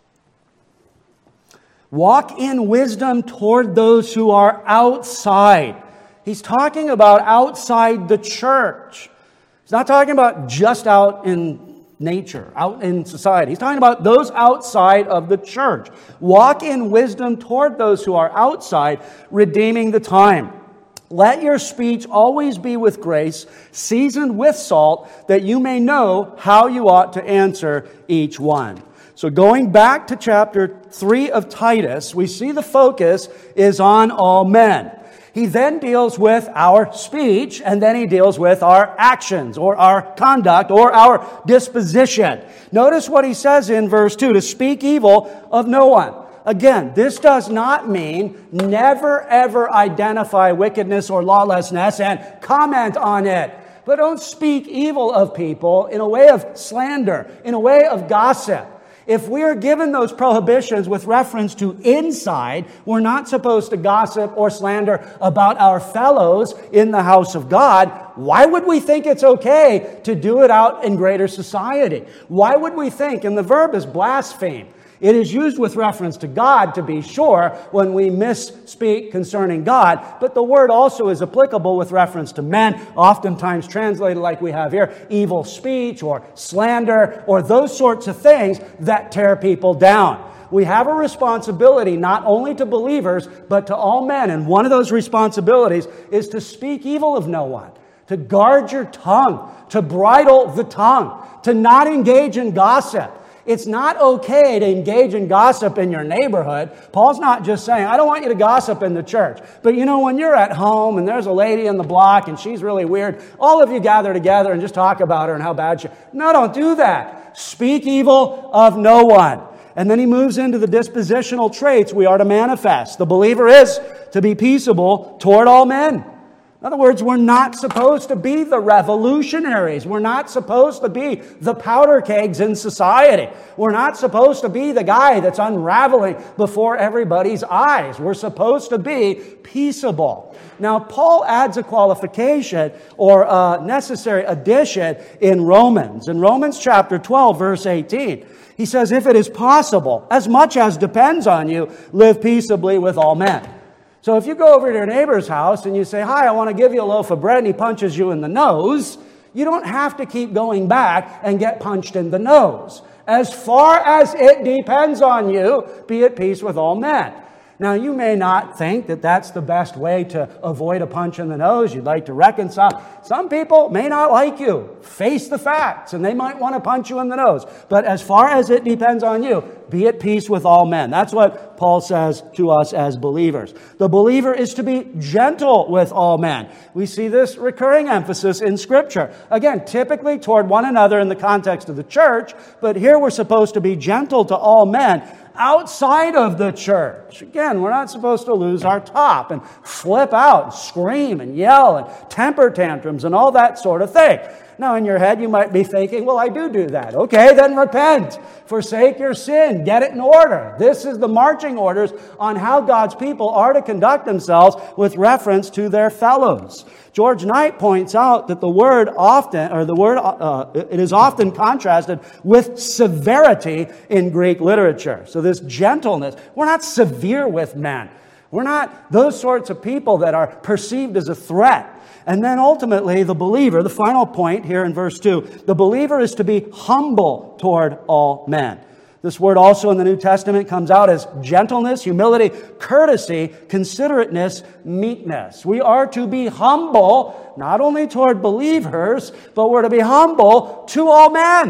Walk in wisdom toward those who are outside. He's talking about outside the church. He's not talking about just out in nature, out in society. He's talking about those outside of the church. Walk in wisdom toward those who are outside, redeeming the time. Let your speech always be with grace, seasoned with salt, that you may know how you ought to answer each one. So going back to chapter three of Titus, we see the focus is on all men. He then deals with our speech, and then he deals with our actions, or our conduct, or our disposition. Notice what he says in verse two, to speak evil of no one. Again, this does not mean never ever identify wickedness or lawlessness and comment on it. But don't speak evil of people in a way of slander, in a way of gossip. If we are given those prohibitions with reference to inside, we're not supposed to gossip or slander about our fellows in the house of God. Why would we think it's okay to do it out in greater society? Why would we think, and the verb is blaspheme. It is used with reference to God, to be sure, when we misspeak concerning God. But the word also is applicable with reference to men, oftentimes translated like we have here, evil speech or slander or those sorts of things that tear people down. We have a responsibility not only to believers, but to all men. And one of those responsibilities is to speak evil of no one, to guard your tongue, to bridle the tongue, to not engage in gossip. It's not okay to engage in gossip in your neighborhood. Paul's not just saying, I don't want you to gossip in the church. But you know, when you're at home and there's a lady in the block and she's really weird, all of you gather together and just talk about her and how bad she is. No, don't do that. Speak evil of no one. And then he moves into the dispositional traits we are to manifest. The believer is to be peaceable toward all men. In other words, we're not supposed to be the revolutionaries. We're not supposed to be the powder kegs in society. We're not supposed to be the guy that's unraveling before everybody's eyes. We're supposed to be peaceable. Now, Paul adds a qualification or a necessary addition in Romans. In Romans chapter twelve, verse eighteen, he says, if it is possible, as much as depends on you, live peaceably with all men. So if you go over to your neighbor's house and you say, hi, I want to give you a loaf of bread, and he punches you in the nose, you don't have to keep going back and get punched in the nose. As far as it depends on you, be at peace with all men. Now, you may not think that that's the best way to avoid a punch in the nose. You'd like to reconcile. Some people may not like you. Face the facts, and they might want to punch you in the nose. But as far as it depends on you, be at peace with all men. That's what Paul says to us as believers. The believer is to be gentle with all men. We see this recurring emphasis in Scripture. Again, typically toward one another in the context of the church, but here we're supposed to be gentle to all men outside of the church. Again, we're not supposed to lose our top and flip out and scream and yell and temper tantrums and all that sort of thing. Now, in your head, you might be thinking, well, I do do that. Okay, then repent. Forsake your sin. Get it in order. This is the marching orders on how God's people are to conduct themselves with reference to their fellows. George Knight points out that the word often, or the word, uh, it is often contrasted with severity in Greek literature. So this gentleness, we're not severe with men. We're not those sorts of people that are perceived as a threat. And then ultimately, the believer, the final point here in verse two, the believer is to be humble toward all men. This word also in the New Testament comes out as gentleness, humility, courtesy, considerateness, meekness. We are to be humble, not only toward believers, but we're to be humble to all men.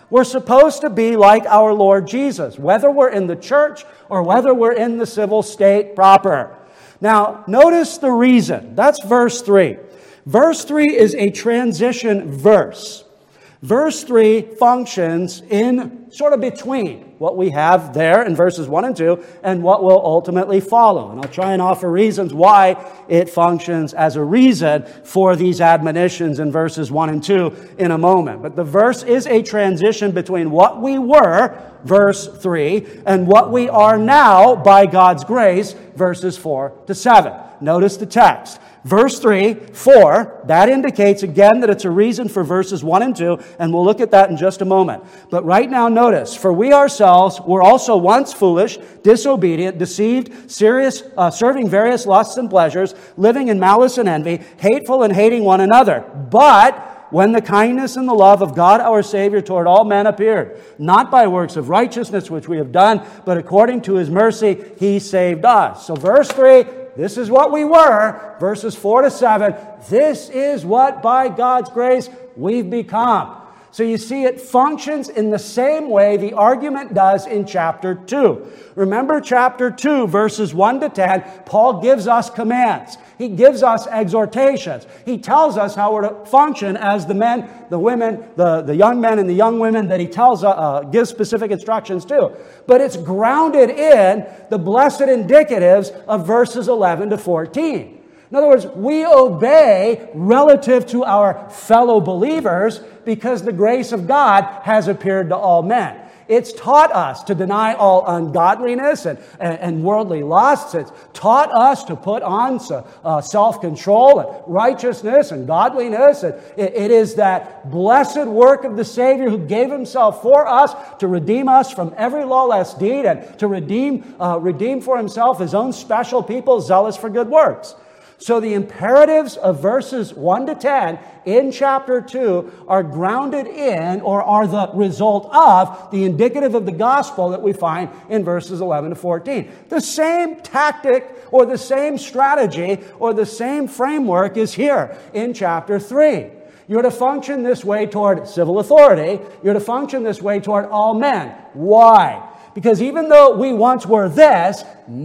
We're supposed to be like our Lord Jesus, whether we're in the church or whether we're in the civil state proper. Now, notice the reason. That's verse three. Verse three is a transition verse. Verse three functions in sort of between what we have there in verses one and two and what will ultimately follow. And I'll try and offer reasons why it functions as a reason for these admonitions in verses one and two in a moment. But the verse is a transition between what we were, verse three, and what we are now by God's grace, verses four to seven. Notice the text. Verse three, four, that indicates again that it's a reason for verses one and two, and we'll look at that in just a moment. But right now notice, for we ourselves were also once foolish, disobedient, deceived, serious, uh, serving various lusts and pleasures, living in malice and envy, hateful and hating one another. But when the kindness and the love of God our Savior toward all men appeared, not by works of righteousness which we have done, but according to His mercy He saved us. So verse three, this is what we were. Verses four to seven, this is what by God's grace we've become. So you see, it functions in the same way the argument does in chapter two. Remember chapter two, verses one to ten, Paul gives us commands. He gives us exhortations. He tells us how we're to function as the men, the women, the, the young men and the young women that he tells, uh, uh, gives specific instructions to. But it's grounded in the blessed indicatives of verses eleven to fourteen. In other words, we obey relative to our fellow believers because the grace of God has appeared to all men. It's taught us to deny all ungodliness and, and, and worldly lusts. It's taught us to put on uh, self-control and righteousness and godliness. And it, it is that blessed work of the Savior who gave Himself for us to redeem us from every lawless deed and to redeem, uh, redeem for Himself His own special people zealous for good works. So the imperatives of verses one to ten in chapter two are grounded in or are the result of the indicative of the gospel that we find in verses eleven to fourteen. The same tactic or the same strategy or the same framework is here in chapter three. You're to function this way toward civil authority. You're to function this way toward all men. Why? Because even though we once were this,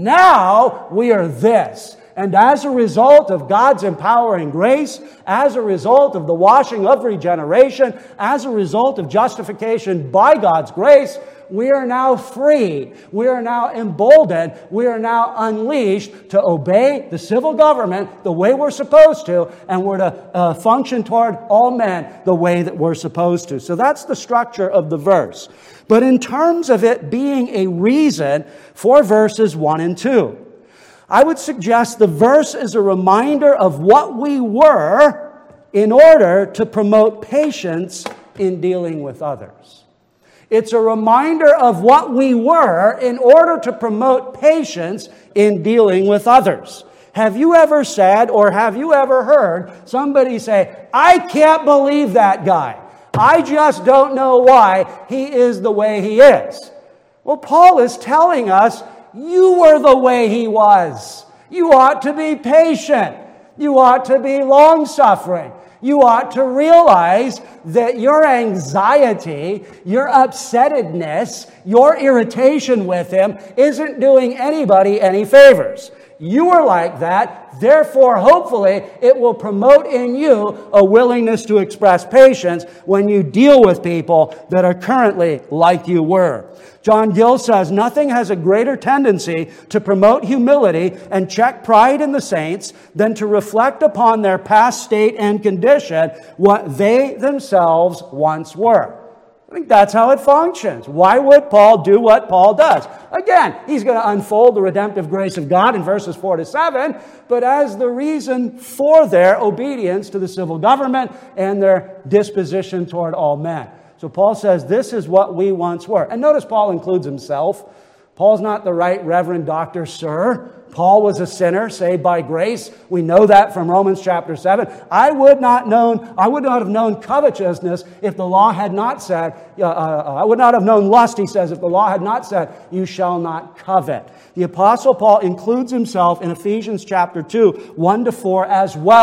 now we are this. And as a result of God's empowering grace, as a result of the washing of regeneration, as a result of justification by God's grace, we are now free. We are now emboldened. We are now unleashed to obey the civil government the way we're supposed to, and we're to uh, function toward all men the way that we're supposed to. So that's the structure of the verse. But in terms of it being a reason for verses one and two, I would suggest the verse is a reminder of what we were in order to promote patience in dealing with others. It's a reminder of what we were in order to promote patience in dealing with others. Have you ever said or have you ever heard somebody say, I can't believe that guy. I just don't know why he is the way he is. Well, Paul is telling us, you were the way he was. You ought to be patient. You ought to be long-suffering. You ought to realize that your anxiety, your upsettedness, your irritation with him isn't doing anybody any favors. You are like that. Therefore, hopefully, it will promote in you a willingness to express patience when you deal with people that are currently like you were. John Gill says, nothing has a greater tendency to promote humility and check pride in the saints than to reflect upon their past state and condition, what they themselves once were. I think that's how it functions. Why would Paul do what Paul does? Again, he's going to unfold the redemptive grace of God in verses four to seven, but as the reason for their obedience to the civil government and their disposition toward all men. So Paul says, this is what we once were. And notice Paul includes himself. Paul's not the right Reverend Doctor Sir. Paul was a sinner saved by grace. We know that from Romans chapter seven. I would not known, I would not have known covetousness if the law had not said, uh, uh, I would not have known lust, he says, if the law had not said, you shall not covet. The Apostle Paul includes himself in Ephesians chapter two, one to four as well.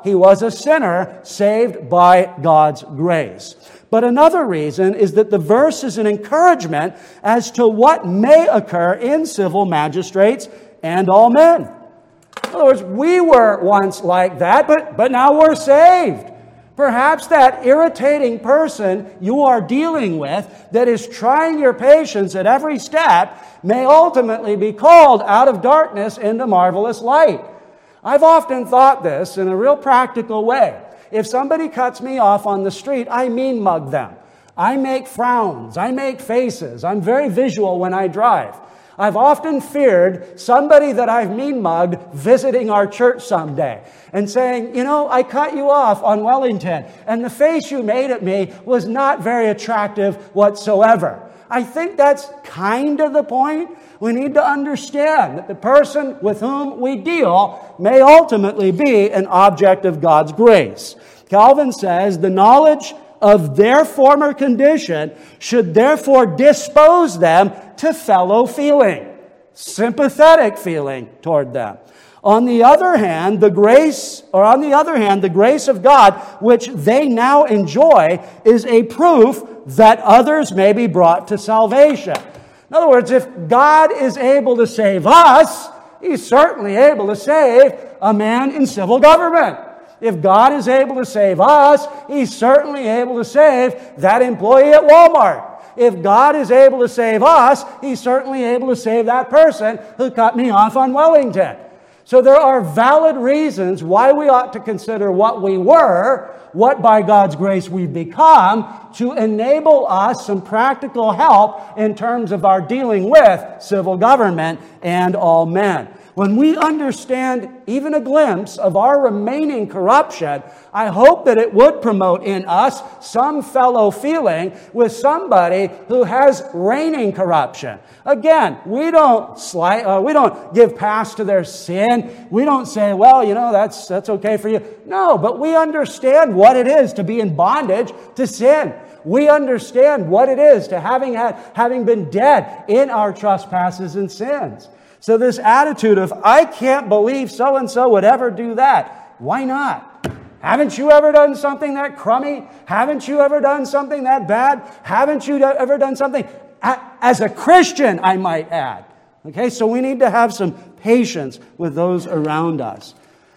he was a sinner saved by God's grace. But another reason is that the verse is an encouragement as to what may occur in civil magistrates and all men. In other words, we were once like that, but, but now we're saved. Perhaps that irritating person you are dealing with that is trying your patience at every step may ultimately be called out of darkness into marvelous light. I've often thought this in a real practical way. If somebody cuts me off on the street, I mean mug them. I make frowns. I make faces. I'm very visual when I drive. I've often feared somebody that I've mean mugged visiting our church someday and saying, you know, I cut you off on Wellington, and the face you made at me was not very attractive whatsoever. I think that's kind of the point. We need to understand that the person with whom we deal may ultimately be an object of God's grace. Calvin says, the knowledge of their former condition should therefore dispose them to fellow feeling, sympathetic feeling toward them. On the other hand, the grace, or on the other hand, the grace of God, which they now enjoy, is a proof that others may be brought to salvation. In other words, if God is able to save us, He's certainly able to save a man in civil government. If God is able to save us, He's certainly able to save that employee at Walmart. If God is able to save us, He's certainly able to save that person who cut me off on Wellington. So there are valid reasons why we ought to consider what we were, what by God's grace we've become, to enable us some practical help in terms of our dealing with civil government and all men. When we understand even a glimpse of our remaining corruption, I hope that it would promote in us some fellow feeling with somebody who has reigning corruption. Again, we don't slight, uh, we don't give pass to their sin. We don't say, well, you know, that's that's okay for you. No, but we understand what it is to be in bondage to sin. We understand what it is to having had having been dead in our trespasses and sins. So this attitude of, I can't believe so-and-so would ever do that. Why not? Haven't you ever done something that crummy? Haven't you ever done something that bad? Haven't you ever done something, as a Christian, I might add? Okay, so we need to have some patience with those around us.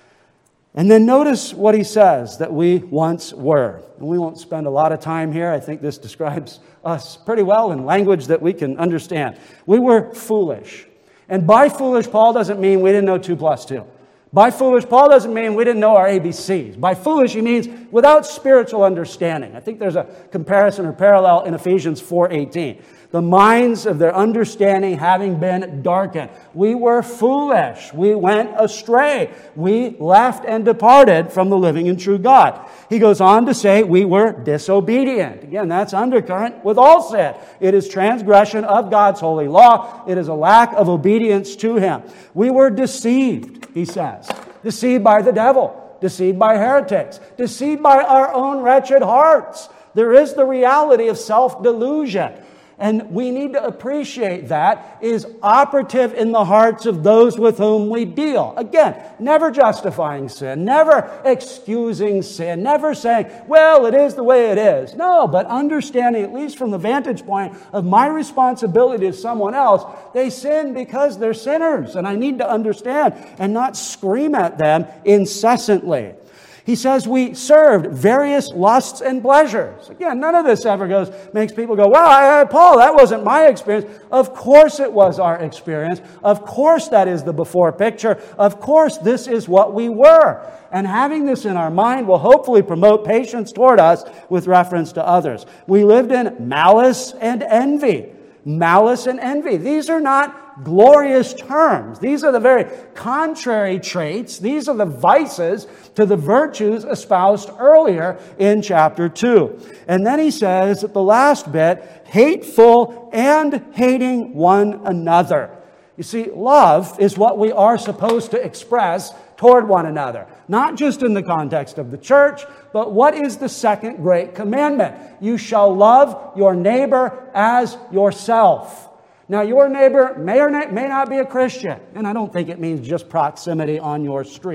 And then notice what he says, that we once were. And we won't spend a lot of time here. I think this describes us pretty well in language that we can understand. We were foolish. And by foolish, Paul doesn't mean we didn't know two plus two. By foolish, Paul doesn't mean we didn't know our A B Cs. By foolish, he means without spiritual understanding. I think there's a comparison or parallel in Ephesians four eighteen. The minds of their understanding having been darkened. We were foolish. We went astray. We left and departed from the living and true God. He goes on to say we were disobedient. Again, that's undercurrent with all sin. It is transgression of God's holy law. It is a lack of obedience to Him. We were deceived, he says. Deceived by the devil. Deceived by heretics. Deceived by our own wretched hearts. There is the reality of self-delusion. And we need to appreciate that is operative in the hearts of those with whom we deal. Again, never justifying sin, never excusing sin, never saying, well, it is the way it is. No, but understanding, at least from the vantage point of my responsibility to someone else, they sin because they're sinners. And I need to understand and not scream at them incessantly. He says we served various lusts and pleasures. Again, none of this ever goes, makes people go, well, I, I, Paul, that wasn't my experience. Of course it was our experience. Of course that is the before picture. Of course this is what we were. And having this in our mind will hopefully promote patience toward us with reference to others. We lived in malice and envy. Malice and envy. These are not glorious terms. These are the very contrary traits. These are the vices to the virtues espoused earlier in chapter two. And then he says at the last bit, hateful and hating one another. You see, love is what we are supposed to express toward one another. Not just in the context of the church, but what is the second great commandment? You shall love your neighbor as yourself. Now, your neighbor may or may not be a Christian, and I don't think it means just proximity on your street.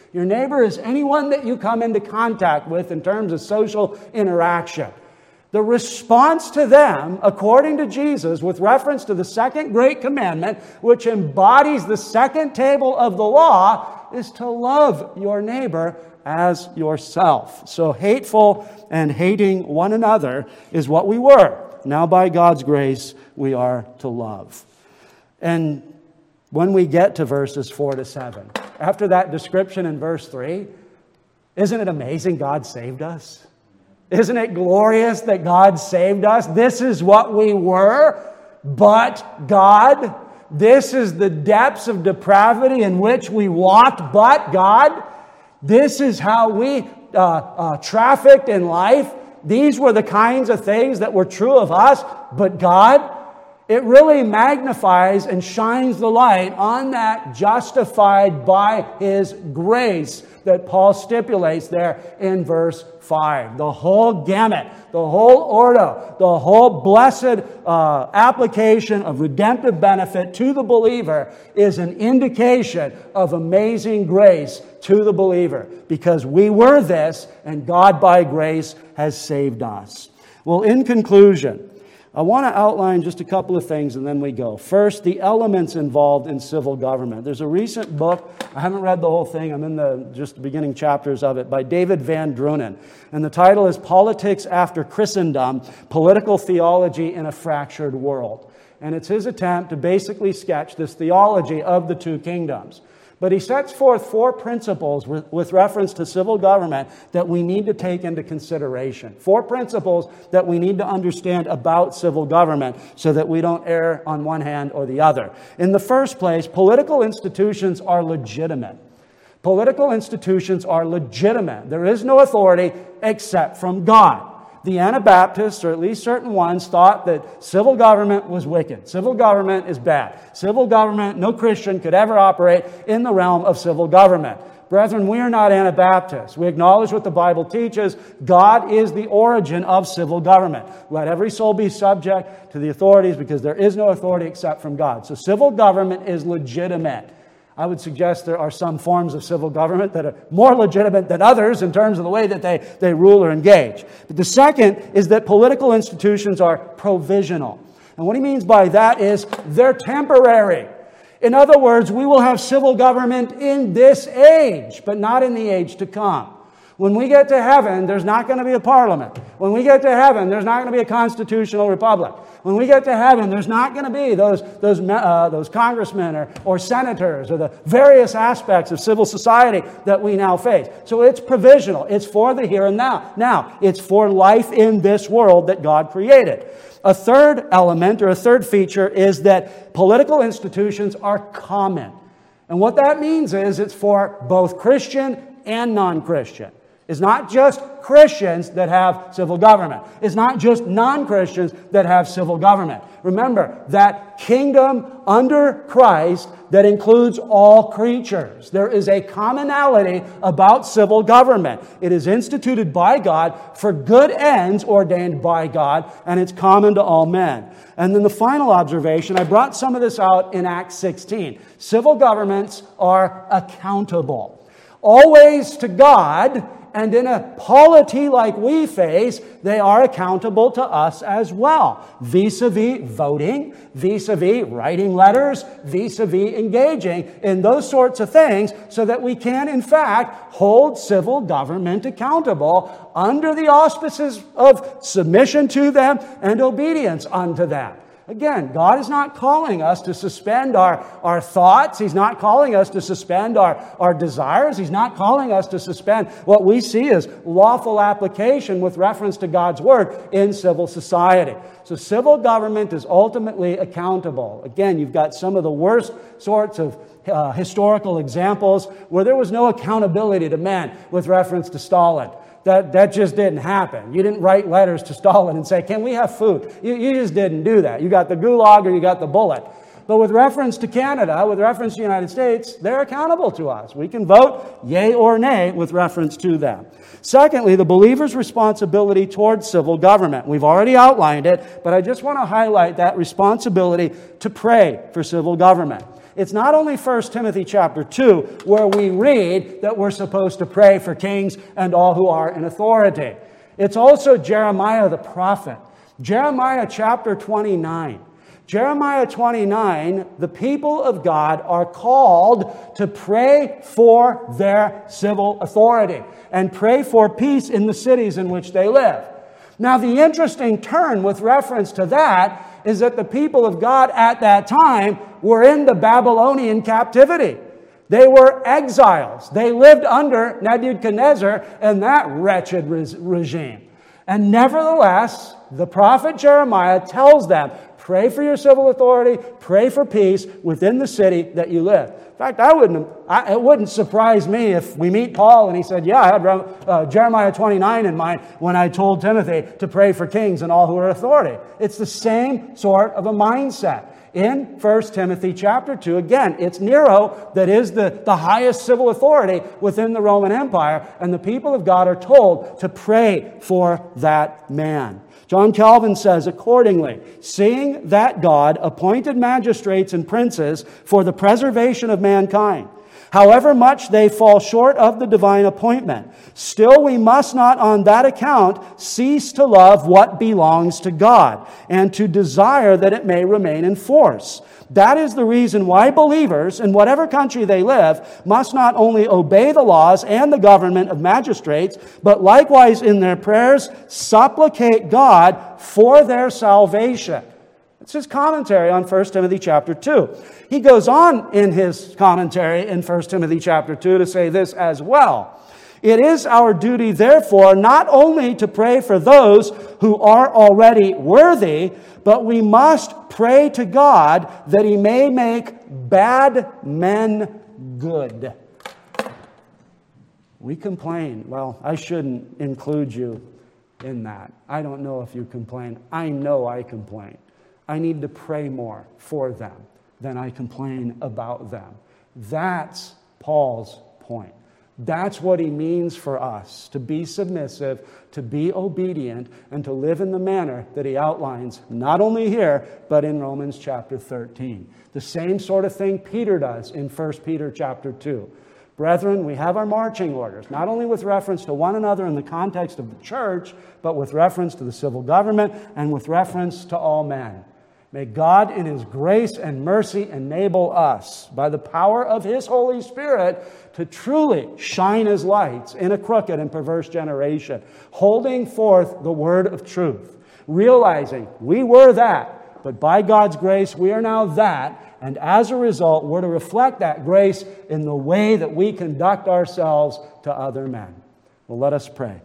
Your neighbor is anyone that you come into contact with in terms of social interaction. The response to them, according to Jesus, with reference to the second great commandment, which embodies the second table of the law, is to love your neighbor as yourself. So hateful and hating one another is what we were. Now by God's grace, we are to love. And when we get to verses four to seven, after that description in verse three, isn't it amazing God saved us? Isn't it glorious that God saved us? This is what we were, but God. This is the depths of depravity in which we walked, but God. This is how we uh, uh, trafficked in life. These were the kinds of things that were true of us, but God. It really magnifies and shines the light on that justified by His grace that Paul stipulates there in verse five. The whole gamut, the whole ordo, the whole blessed uh, application of redemptive benefit to the believer is an indication of amazing grace to the believer, because we were this and God by grace has saved us. Well, in conclusion, I want to outline just a couple of things and then we go. First, the elements involved in civil government. There's a recent book, I haven't read the whole thing, I'm in the just the beginning chapters of it, by David Van Drunen. And the title is Politics After Christendom, Political Theology in a Fractured World. And it's his attempt to basically sketch this theology of the two kingdoms. But he sets forth four principles with reference to civil government that we need to take into consideration. Four principles that we need to understand about civil government so that we don't err on one hand or the other. In the first place, political institutions are legitimate. Political institutions are legitimate. There is no authority except from God. The Anabaptists, or at least certain ones, thought that civil government was wicked. Civil government is bad. Civil government, no Christian could ever operate in the realm of civil government. Brethren, we are not Anabaptists. We acknowledge what the Bible teaches. God is the origin of civil government. Let every soul be subject to the authorities, because there is no authority except from God. So civil government is legitimate. I would suggest there are some forms of civil government that are more legitimate than others in terms of the way that they, they rule or engage. But the second is that political institutions are provisional. And what he means by that is they're temporary. In other words, we will have civil government in this age, but not in the age to come. When we get to heaven, there's not going to be a parliament. When we get to heaven, there's not going to be a constitutional republic. When we get to heaven, there's not going to be those those uh, those congressmen or, or senators or the various aspects of civil society that we now face. So it's provisional. It's for the here and now. Now, it's for life in this world that God created. A third element or a third feature is that political institutions are common. And what that means is it's for both Christian and non-Christian. It's not just Christians that have civil government. It's not just non-Christians that have civil government. Remember, that kingdom under Christ that includes all creatures. There is a commonality about civil government. It is instituted by God for good ends ordained by God, and it's common to all men. And then the final observation, I brought some of this out in Acts sixteen. Civil governments are accountable. Always to God. And in a polity like we face, they are accountable to us as well. Vis-a-vis voting, vis-a-vis writing letters, vis-a-vis engaging in those sorts of things so that we can, in fact, hold civil government accountable under the auspices of submission to them and obedience unto them. Again, God is not calling us to suspend our, our thoughts. He's not calling us to suspend our, our desires. He's not calling us to suspend what we see as lawful application with reference to God's Word in civil society. So civil government is ultimately accountable. Again, you've got some of the worst sorts of uh, historical examples where there was no accountability to men with reference to Stalin. That, that just didn't happen. You didn't write letters to Stalin and say, can we have food? You, you just didn't do that. You got the gulag or you got the bullet. But with reference to Canada, with reference to the United States, they're accountable to us. We can vote yea or nay with reference to them. Secondly, the believer's responsibility towards civil government. We've already outlined it, but I just want to highlight that responsibility to pray for civil government. It's not only First Timothy chapter two, where we read that we're supposed to pray for kings and all who are in authority. It's also Jeremiah the prophet. Jeremiah chapter twenty-nine. Jeremiah twenty-nine, the people of God are called to pray for their civil authority and pray for peace in the cities in which they live. Now, the interesting turn with reference to that is that the people of God at that time were in the Babylonian captivity. They were exiles. They lived under Nebuchadnezzar and that wretched regime. And nevertheless, the prophet Jeremiah tells them, pray for your civil authority, pray for peace within the city that you live. In fact, I wouldn't, I, it wouldn't surprise me if we meet Paul and he said, yeah, I had uh, Jeremiah twenty-nine in mind when I told Timothy to pray for kings and all who are authority. It's the same sort of a mindset. In First Timothy chapter two, again, it's Nero that is the, the highest civil authority within the Roman Empire, and the people of God are told to pray for that man. John Calvin says, accordingly, seeing that God appointed magistrates and princes for the preservation of mankind, however much they fall short of the divine appointment, still we must not on that account cease to love what belongs to God and to desire that it may remain in force. That is the reason why believers, in whatever country they live, must not only obey the laws and the government of magistrates, but likewise in their prayers supplicate God for their salvation. It's his commentary on First Timothy chapter two. He goes on in his commentary in First Timothy chapter two to say this as well. It is our duty, therefore, not only to pray for those who are already worthy, but we must pray to God that He may make bad men good. We complain. Well, I shouldn't include you in that. I don't know if you complain. I know I complain. I need to pray more for them than I complain about them. That's Paul's point. That's what he means for us, to be submissive, to be obedient, and to live in the manner that he outlines, not only here, but in Romans chapter thirteen. The same sort of thing Peter does in First Peter chapter two. Brethren, we have our marching orders, not only with reference to one another in the context of the church, but with reference to the civil government and with reference to all men. May God in His grace and mercy enable us, by the power of His Holy Spirit, to truly shine as lights in a crooked and perverse generation, holding forth the word of truth, realizing we were that, but by God's grace we are now that, and as a result we're to reflect that grace in the way that we conduct ourselves to other men. Well, let us pray.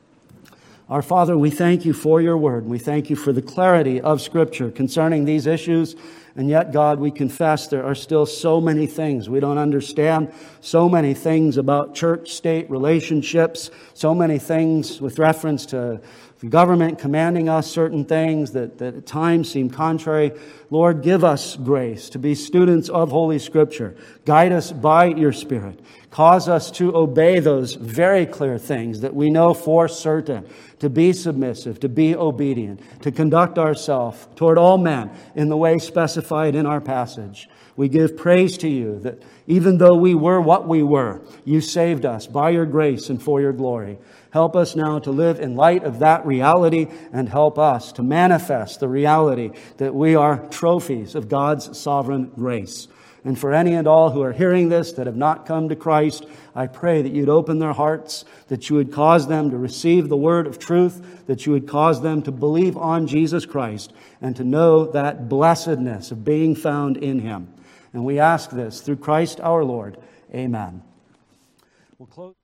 Our Father, we thank You for Your word. We thank You for the clarity of Scripture concerning these issues. And yet, God, we confess there are still so many things we don't understand, so many things about church-state relationships, so many things with reference to the government commanding us certain things that, that at times seem contrary. Lord, give us grace to be students of Holy Scripture. Guide us by Your Spirit. Cause us to obey those very clear things that we know for certain, to be submissive, to be obedient, to conduct ourselves toward all men in the way specified in our passage. We give praise to You that even though we were what we were, You saved us by Your grace and for Your glory. Help us now to live in light of that reality, and help us to manifest the reality that we are trophies of God's sovereign grace. And for any and all who are hearing this that have not come to Christ, I pray that You'd open their hearts, that You would cause them to receive the word of truth, that You would cause them to believe on Jesus Christ and to know that blessedness of being found in Him. And we ask this through Christ our Lord. Amen. We'll close.